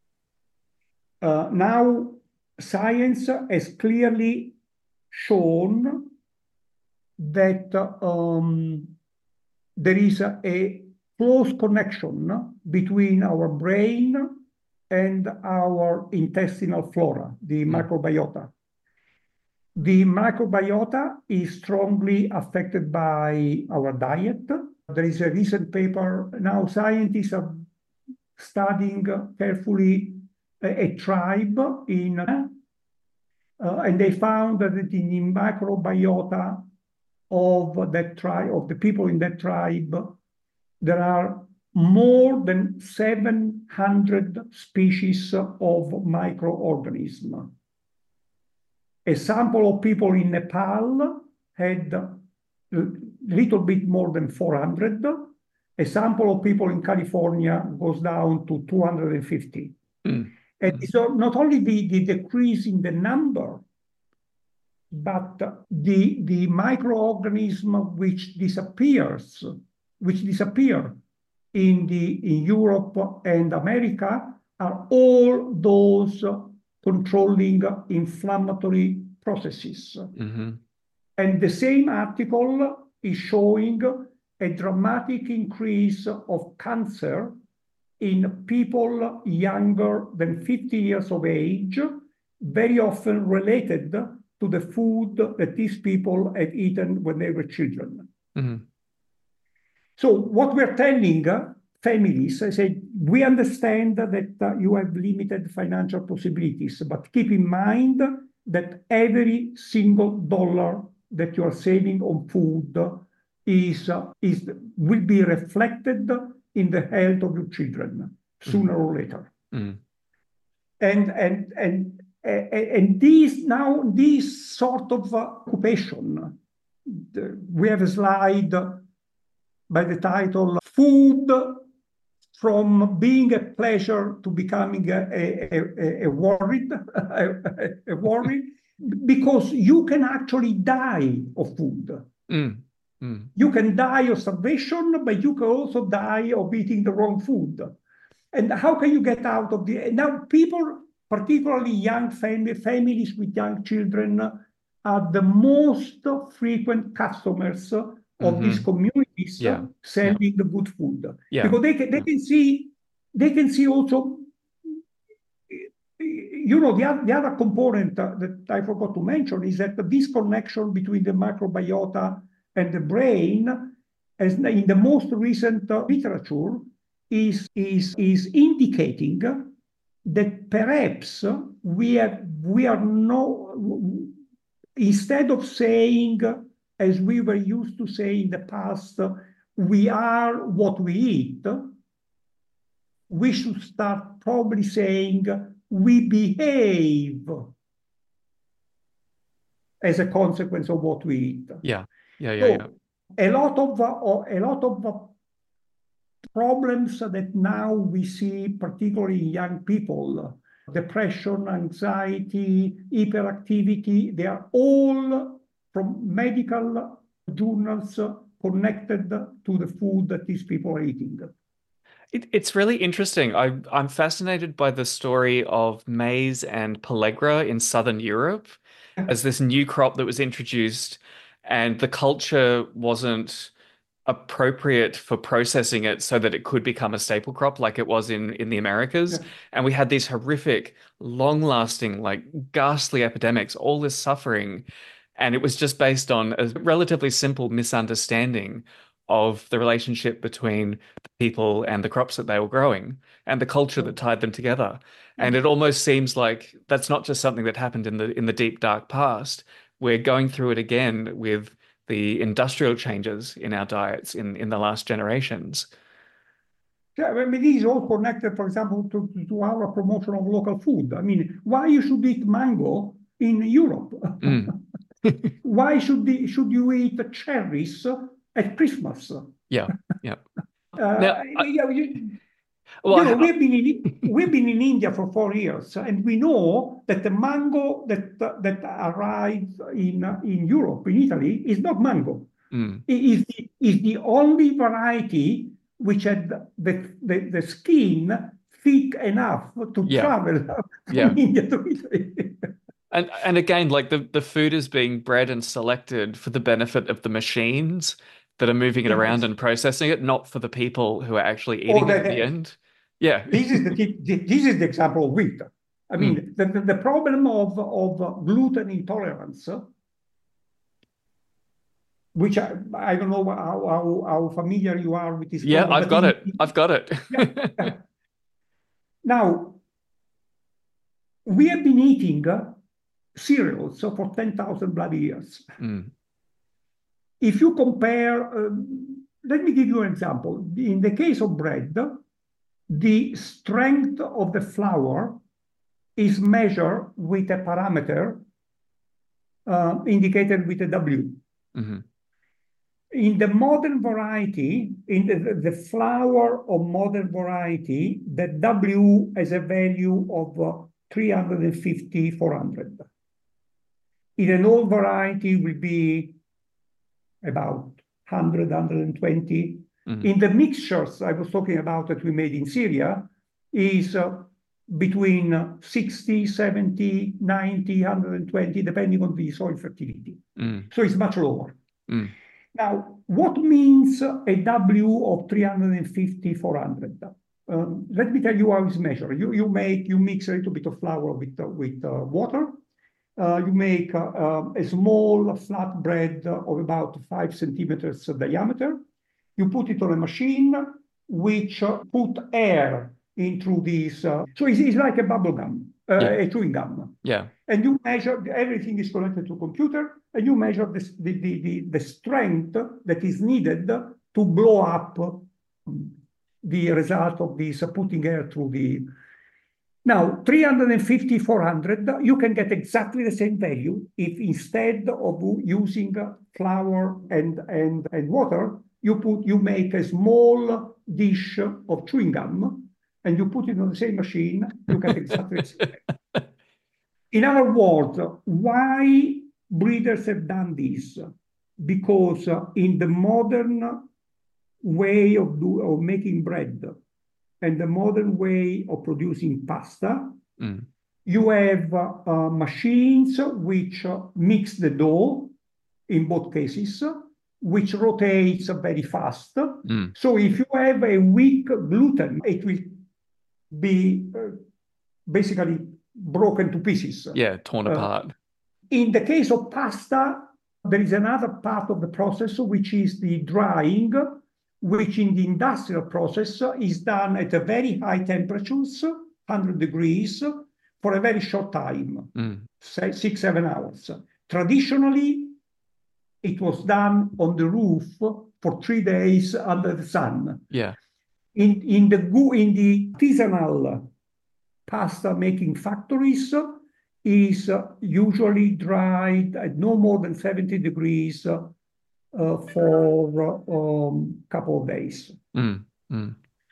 Uh, now, science has clearly shown that um, there is a, a close connection between our brain and our intestinal flora, the Mm. microbiota. The microbiota is strongly affected by our diet. There is a recent paper, now scientists are studying carefully a, a tribe in, uh, and they found that in the microbiota of that tribe, of the people in that tribe, there are more than seven hundred species of microorganisms. A sample of people in Nepal had a little bit more than four hundred. A sample of people in California goes down to two hundred fifty. Mm. And Mm. so not only the, the decrease in the number but the, the microorganism which disappears, which disappear in, the, in Europe and America are all those controlling inflammatory processes. Mm-hmm. And the same article is showing a dramatic increase of cancer in people younger than fifty years of age, very often related to the food that these people had eaten when they were children. Mm-hmm. So what we're telling uh, families, I said, we understand that uh, you have limited financial possibilities, but keep in mind that every single dollar that you are saving on food is, uh, is will be reflected in the health of your children sooner mm-hmm. or later. Mm-hmm. And, and, and, and, and these now, this sort of uh, occupation, the, we have a slide by the title, Food from Being a Pleasure to Becoming a, a, a, a Worried, a, a worry, because you can actually die of food. Mm. Mm. You can die of starvation, but you can also die of eating the wrong food. And how can you get out of the... Now, people, particularly young family, families with young children, are the most frequent customers of mm-hmm. these communities yeah. selling yeah. the good food. Yeah. Because they can, they yeah. can see, they can see also, you know, the, other, the other component that I forgot to mention is that this connection between the microbiota and the brain, as in the most recent literature, is, is, is indicating that perhaps we have, we are no, instead of saying, as we were used to say in the past, we are what we eat, we should start probably saying we behave as a consequence of what we eat. Yeah, yeah, yeah, so yeah. A lot of uh, a lot of uh, problems that now we see, particularly in young people, depression, anxiety, hyperactivity, they are all from medical journals connected to the food that these people are eating. It, it's really interesting. I, I'm fascinated by the story of maize and pellagra in Southern Europe as this new crop that was introduced, and the culture wasn't appropriate for processing it so that it could become a staple crop like it was in, in the Americas. Yeah. And we had these horrific, long-lasting, like ghastly epidemics, all this suffering. And it was just based on a relatively simple misunderstanding of the relationship between the people and the crops that they were growing and the culture that tied them together. And it almost seems like that's not just something that happened in the in the deep, dark past. We're going through it again with the industrial changes in our diets in, in the last generations. Yeah, I mean, this is all connected, for example, to, to our promotion of local food. I mean, why you should eat mango in Europe? Mm. Why should, the, should you eat cherries at Christmas? Yeah, yeah. Uh, now, I, you, you, well, you know, I, we've been in we've been in India for four years, and we know that the mango that uh, that arrives in uh, in Europe, in Italy, is not mango. Mm. It is the, is the only variety which had the the, the skin thick enough to yeah. travel from yeah. India to Italy. And and again, like the, the food is being bred and selected for the benefit of the machines that are moving it yes. around and processing it, not for the people who are actually eating it at the end. Yeah. This is the this is the example of wheat. I mean, mm. the, the, the problem of, of gluten intolerance, which I, I don't know how, how, how familiar you are with this. Yeah, problem, I've got it. it. I've got it. yeah, yeah. Now, we have been eating cereals for ten thousand bloody years. Mm. If you compare, um, let me give you an example. In the case of bread, the strength of the flour is measured with a parameter uh, indicated with a W. Mm-hmm. In the modern variety, in the, the flour of modern variety, the W has a value of uh, three hundred fifty, four hundred. In an old variety will be about one hundred, one hundred twenty. Mm-hmm. In the mixtures I was talking about that we made in Syria is uh, between sixty, seventy, ninety, one hundred twenty, depending on the soil fertility. Mm. So it's much lower. Mm. Now, what means a W of three hundred fifty, four hundred? Um, let me tell you how it's measured. You, you make, you mix a little bit of flour with, uh, with uh, water. Uh, you make uh, uh, a small flat bread of about five centimeters diameter. You put it on a machine which uh, put air into this. Uh, so it's, it's like a bubble gum, uh, yeah. a chewing gum. Yeah. And you measure, everything is connected to a computer, and you measure the, the, the, the, the strength that is needed to blow up the result of this uh, putting air through the... Now, three hundred fifty, four hundred, you can get exactly the same value if instead of using flour and, and, and water, you put you make a small dish of chewing gum and you put it on the same machine, you get exactly the same. In other words, why breeders have done this? Because in the modern way of, do, of making bread and the modern way of producing pasta, mm. you have uh, uh, machines which uh, mix the dough in both cases, which rotates very fast. Mm. So if you have a weak gluten, it will be uh, basically broken to pieces. Yeah, torn uh, apart. In the case of pasta, there is another part of the process, which is the drying, which in the industrial process is done at a very high temperatures, one hundred degrees, for a very short time, mm. say six, seven hours. Traditionally, it was done on the roof for three days under the sun. Yeah. In, in, the, in the artisanal pasta making factories, is uh, usually dried at no more than seventy degrees uh, uh, for a um, couple of days. Mm, mm.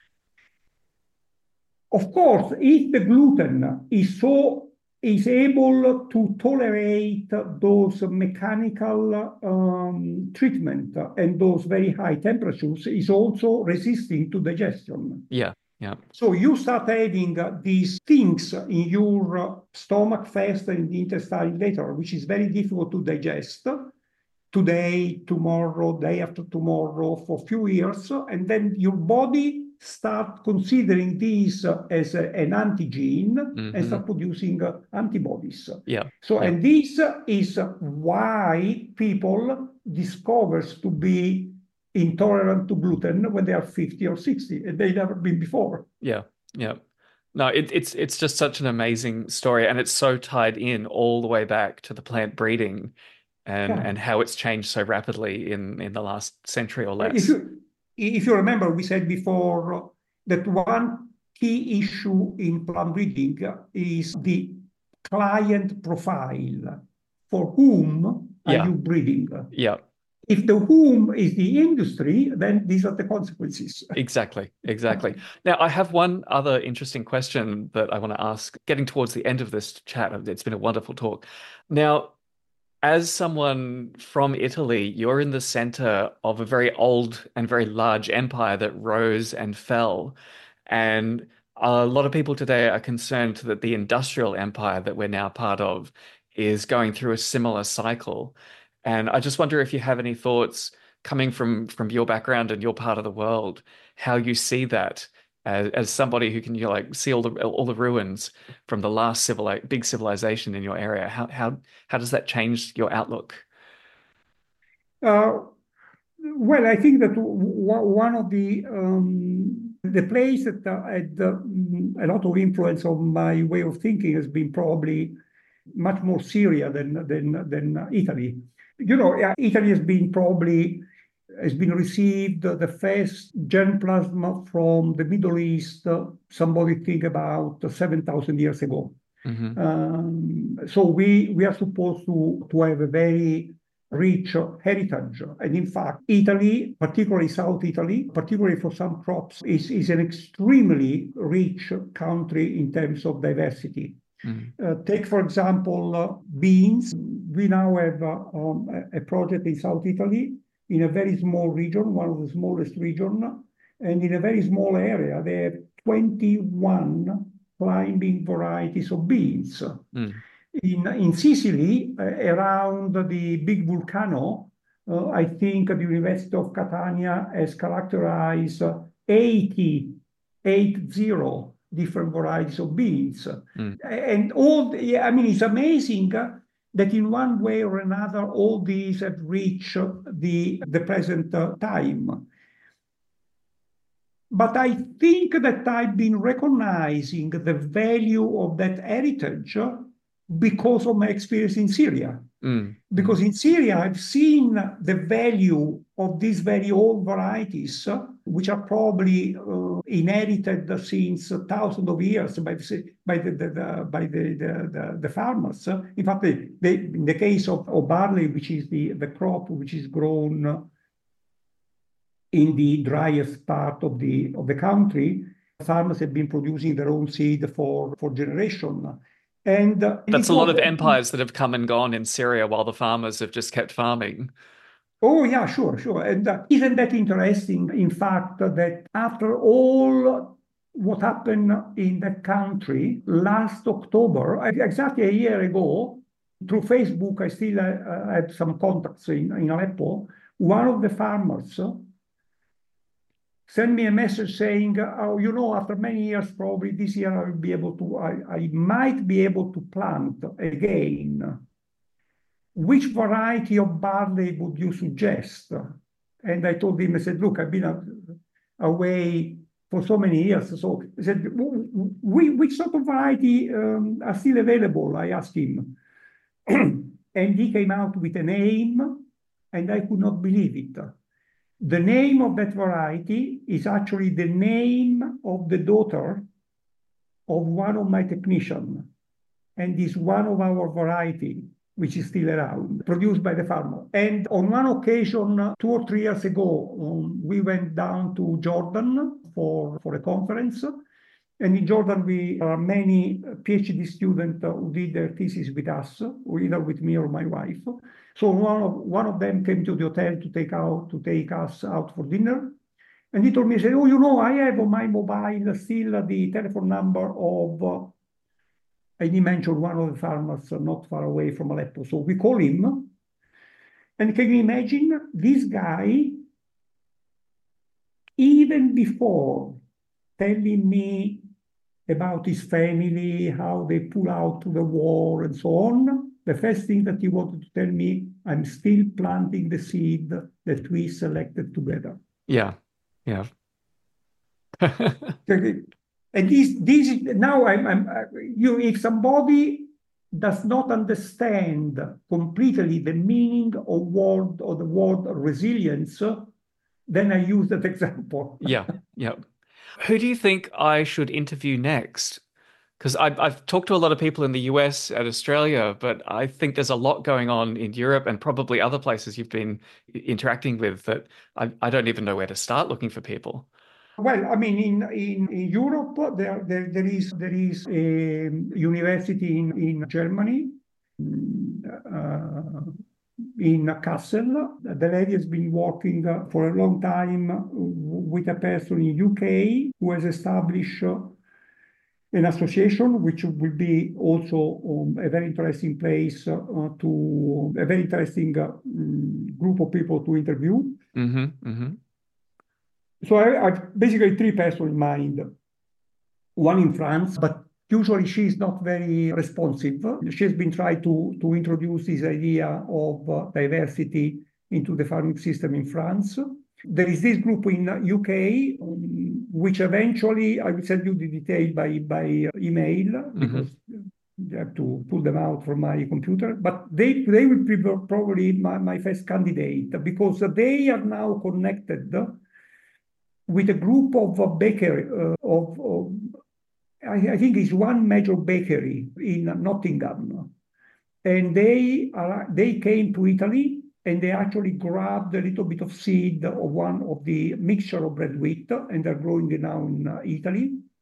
Of course, if the gluten is so is able to tolerate those mechanical um, treatment and those very high temperatures, is also resisting to digestion. Yeah. Yeah. So you start having uh, these things in your uh, stomach first and the intestine later, which is very difficult to digest today, tomorrow, day after tomorrow, for a few years. And then your body start considering this uh, as a, an antigen mm-hmm. and start producing uh, antibodies. Yeah. So, yeah. and this is why people discovers to be intolerant to gluten when they are fifty or sixty, and they've never been before. Yeah, yeah. No, it, it's it's just such an amazing story, and it's so tied in all the way back to the plant breeding and, yeah. and how it's changed so rapidly in, in the last century or less. If you, if you remember, we said before that one key issue in plant breeding is the client profile. For whom yeah. are you breeding? Yeah. If the whom is the industry, then these are the consequences. Exactly, exactly. Now, I have one other interesting question that I want to ask, getting towards the end of this chat. It's been a wonderful talk. Now, as someone from Italy, you're in the center of a very old and very large empire that rose and fell. And a lot of people today are concerned that the industrial empire that we're now part of is going through a similar cycle. And I just wonder if you have any thoughts coming from, from your background and your part of the world, how you see that as, as somebody who can you know, like see all the all the ruins from the last civil big civilization in your area. How how how does that change your outlook? Uh, well, I think that one of the um, the place that had uh, a lot of influence on my way of thinking has been probably much more Syria than than than Italy. You know, Italy has been probably, has been received the first germplasm from the Middle East, uh, somebody think about seven thousand years ago. Mm-hmm. Um, so we, we are supposed to, to have a very rich heritage. And in fact, Italy, particularly South Italy, particularly for some crops, is, is an extremely rich country in terms of diversity. Mm. Uh, take, for example, uh, beans. We now have uh, um, a, a project in South Italy in a very small region, one of the smallest regions, and in a very small area, they have twenty-one climbing varieties of beans. Mm. In, in Sicily, uh, around the big volcano, uh, I think the University of Catania has characterized uh, eighty, eight zero different varieties of beans. Mm. And all, the, yeah, I mean, it's amazing uh, that in one way or another, all these have reached the, the present uh, time. But I think that I've been recognizing the value of that heritage because of my experience in Syria. Mm. Because in Syria, I've seen the value of these very old varieties, which are probably uh, inherited since thousands of years by the, by the, the, the by the, the, the, the farmers. In fact, they, they, in the case of, of barley, which is the, the crop which is grown in the driest part of the, of the country, farmers have been producing their own seed for, for generations. And, uh, and That's it a lot was, of empires that have come and gone in Syria while the farmers have just kept farming. oh, yeah, sure, sure. And uh, isn't that interesting, in fact, that after all what happened in that country last October, exactly a year ago, through Facebook, I still uh, had some contacts in, in Aleppo. One of the farmers sent me a message saying, oh, you know, after many years, probably this year I will be able to, I, I might be able to plant again. Which variety of barley would you suggest? And I told him, I said, look, I've been away for so many years. So I said, which sort of variety um, are still available? I asked him. And he came out with a name, and I could not believe it. The name of that variety is actually the name of the daughter of one of my technicians, and is one of our variety, which is still around, produced by the farmer. And on one occasion, two or three years ago, um, we went down to Jordan for, for a conference. And in Jordan, we there are many PhD students who did their thesis with us, either with me or my wife. So one of, one of them came to the hotel to take out to take us out for dinner. And he told me, he said, oh, you know, I have on my mobile still the telephone number of, uh, and he mentioned one of the farmers not far away from Aleppo. So we call him. And can you imagine this guy, even before telling me about his family, how they pull out to the war and so on, the first thing that he wanted to tell me, I'm still planting the seed that we selected together. Yeah, yeah. And this, this now I'm, I'm you. If somebody does not understand completely the meaning of word or the word resilience, then I use that example. Yeah, yeah. Who do you think I should interview next? Because I've, I've talked to a lot of people in the U S and Australia, but I think there's a lot going on in Europe and probably other places you've been interacting with that I, I don't even know where to start looking for people. Well, I mean, in, in, in Europe, there, there, there is there is a university in, in Germany, uh, in Kassel. The lady has been working for a long time with a person in U K who has established an association, which will be also um, a very interesting place uh, to, a very interesting uh, group of people to interview. Mm-hmm, mm-hmm. So I have basically three persons in mind. One in France, but usually she is not very responsive. She's been trying to, to introduce this idea of uh, diversity into the farming system in France. There is this group in U K, um, which eventually I will send you the detail by, by email, because mm-hmm. I have to pull them out from my computer. But they, they will be probably my, my first candidate, because they are now connected with a group of uh, bakery, uh, of, of I, I think it's one major bakery in Nottingham. And they are, they came to Italy, and they actually grabbed a little bit of seed of one of the mixture of red wheat, and they're growing it now in uh, Italy.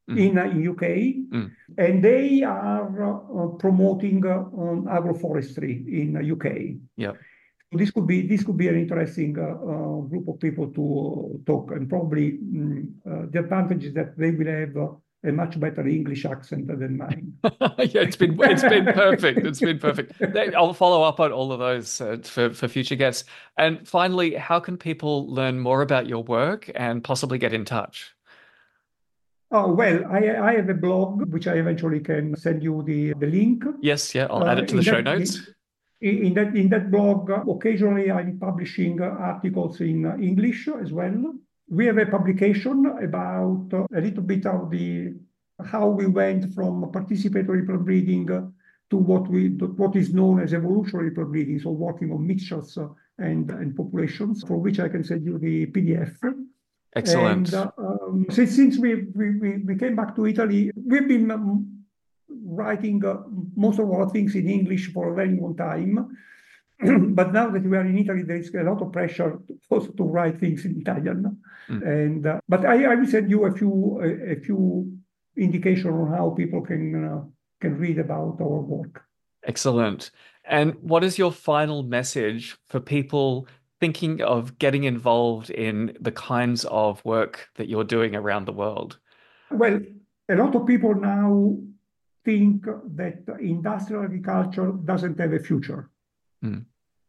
Mm. in uh, in U K, Mm. and they are uh, promoting uh, um, agroforestry in uh, U K. Yeah. This could be this could be an interesting uh, uh, group of people to uh, talk, and probably mm, uh, the advantage is that they will have uh, a much better English accent than mine. Yeah, it's been it's been perfect. It's been perfect. I'll follow up on all of those uh, for for future guests. And finally, how can people learn more about your work and possibly get in touch? Oh, well, I, I have a blog which I eventually can send you the, the link. Yes, yeah, I'll add Uh, it to the in show that notes. in that in that blog, uh, occasionally I'm publishing uh, articles in uh, English as well. We have a publication about uh, a little bit of the how we went from participatory plant breeding uh, to what we what is known as evolutionary plant breeding, so working on mixtures uh, and and populations, for which I can send you the P D F. And Excellent. uh, um, since, since we, we, we came back to Italy, we've been um, writing uh, most of our things in English for a very long time. But now that we are in Italy, there is a lot of pressure to, also to write things in Italian. Mm. And uh, but I, I will send you a few a, a few indication on how people can uh, can read about our work. Excellent. And what is your final message for people thinking of getting involved in the kinds of work that you're doing around the world? Well, a lot of people now think that industrial agriculture doesn't have a future. Mm.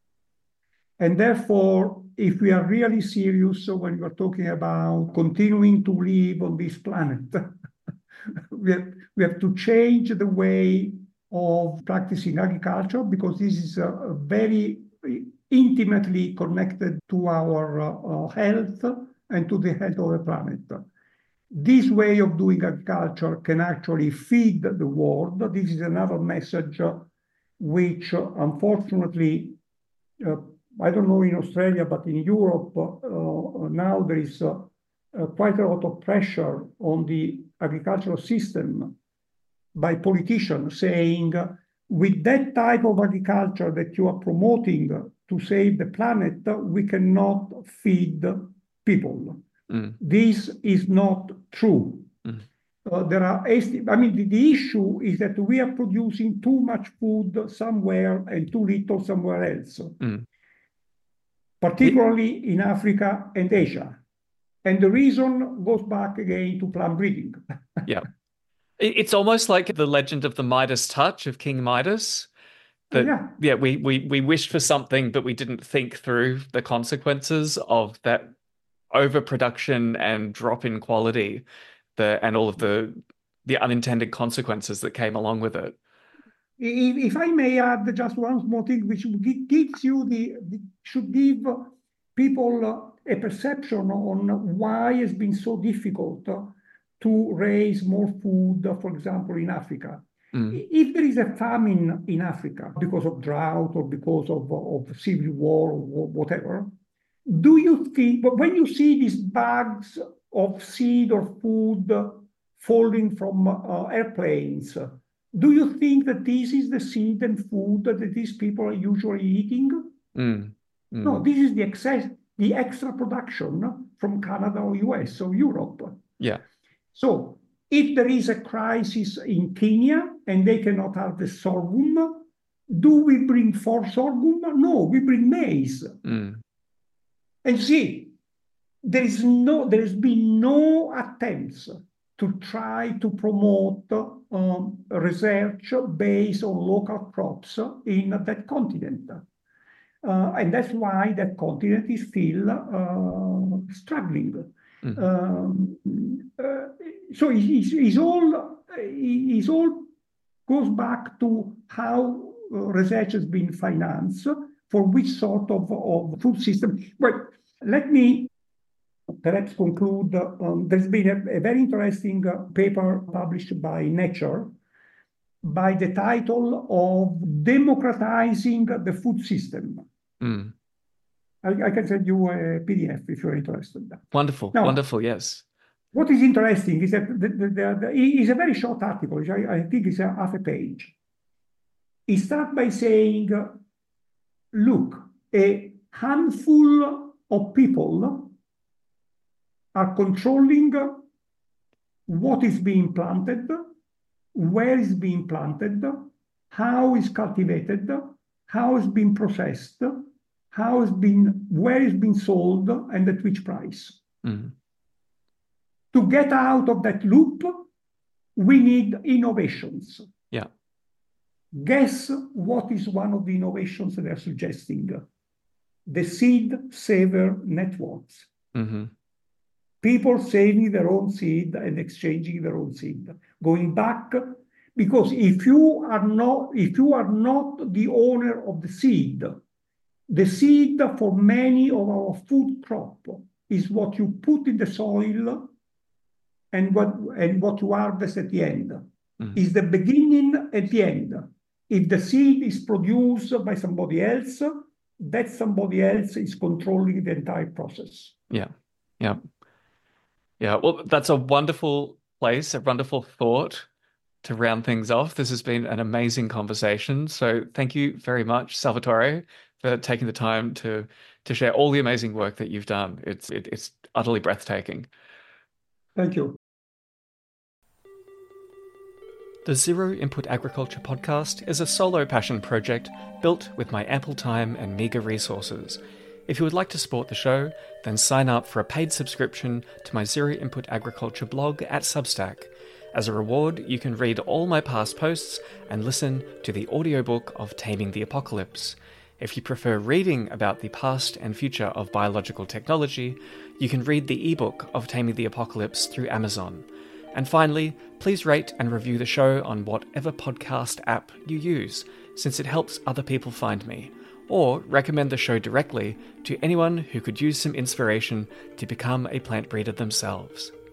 And therefore, if we are really serious when we're talking about continuing to live on this planet, we have, we have to change the way of practicing agriculture, because this is uh, very intimately connected to our uh, uh, health and to the health of the planet. This way of doing agriculture can actually feed the world. This is another message uh, which, uh, unfortunately, uh, I don't know in Australia, but in Europe, uh, now there is uh, uh, quite a lot of pressure on the agricultural system by politicians saying, uh, with that type of agriculture that you are promoting to save the planet, we cannot feed people. Mm. This is not true. Mm. Uh, there are, I mean, the, the issue is that we are producing too much food somewhere and too little somewhere else. Mm. Particularly in Africa and Asia. And the reason goes back again to plant breeding. Yeah. It's almost like the legend of the Midas touch of King Midas. That, yeah. yeah, we, we, we wished for something, but we didn't think through the consequences of that overproduction and drop in quality, the, and all of the, the unintended consequences that came along with it. If I may add just one small thing, which gives you the, should give people a perception on why it's been so difficult to raise more food, for example, in Africa. Mm. If there is a famine in Africa because of drought or because of, of civil war or whatever, do you think, but when you see these bags of seed or food falling from uh, airplanes, do you think that this is the seed and food that these people are usually eating? Mm. Mm. No, this is the excess, the extra production from Canada or U S or Europe. Yeah. So if there is a crisis in Kenya and they cannot harvest sorghum, do we bring for sorghum? No, we bring maize. Mm. And see, there is no, there has been no attempts to try to promote um, research based on local crops in that continent. Uh, and that's why that continent is still uh, struggling. Mm-hmm. um, uh, so it's, it's all, it's all goes back to how research has been financed for which sort of, of food system. Well, let me perhaps conclude. Um, there's been a, a very interesting uh, paper published by Nature by the title of Democratizing the Food System. Mm. I, I can send you a P D F if you're interested. Wonderful, now, wonderful, yes. What is interesting is that the, the, the, the, it's a very short article. I, I think it's a half a page. It starts by saying, look, a handful of people are controlling what is being planted, where is being planted, how is cultivated, how is being processed, how is being, where is being sold, and at which price. Mm. To get out of that loop, we need innovations. Yeah. Guess what is one of the innovations they are suggesting? The seed saver networks. Mm-hmm. People saving their own seed and exchanging their own seed, going back, because if you are not, if you are not the owner of the seed, the seed for many of our food crop is what you put in the soil and what and what you harvest at the end. Mm-hmm. Is the beginning at the end. If the seed is produced by somebody else, that somebody else is controlling the entire process. Yeah, yeah. Yeah, well, that's a wonderful place, a wonderful thought to round things off. This has been an amazing conversation. So thank you very much, Salvatore, for taking the time to to share all the amazing work that you've done. It's it, it's utterly breathtaking. Thank you. The Zero Input Agriculture podcast is a solo passion project built with my ample time and meagre resources. If you would like to support the show, then sign up for a paid subscription to my Zero Input Agriculture blog at Substack. As a reward, you can read all my past posts and listen to the audiobook of Taming the Apocalypse. If you prefer reading about the past and future of biological technology, you can read the ebook of Taming the Apocalypse through Amazon. And finally, please rate and review the show on whatever podcast app you use, since it helps other people find me. Or recommend the show directly to anyone who could use some inspiration to become a plant breeder themselves.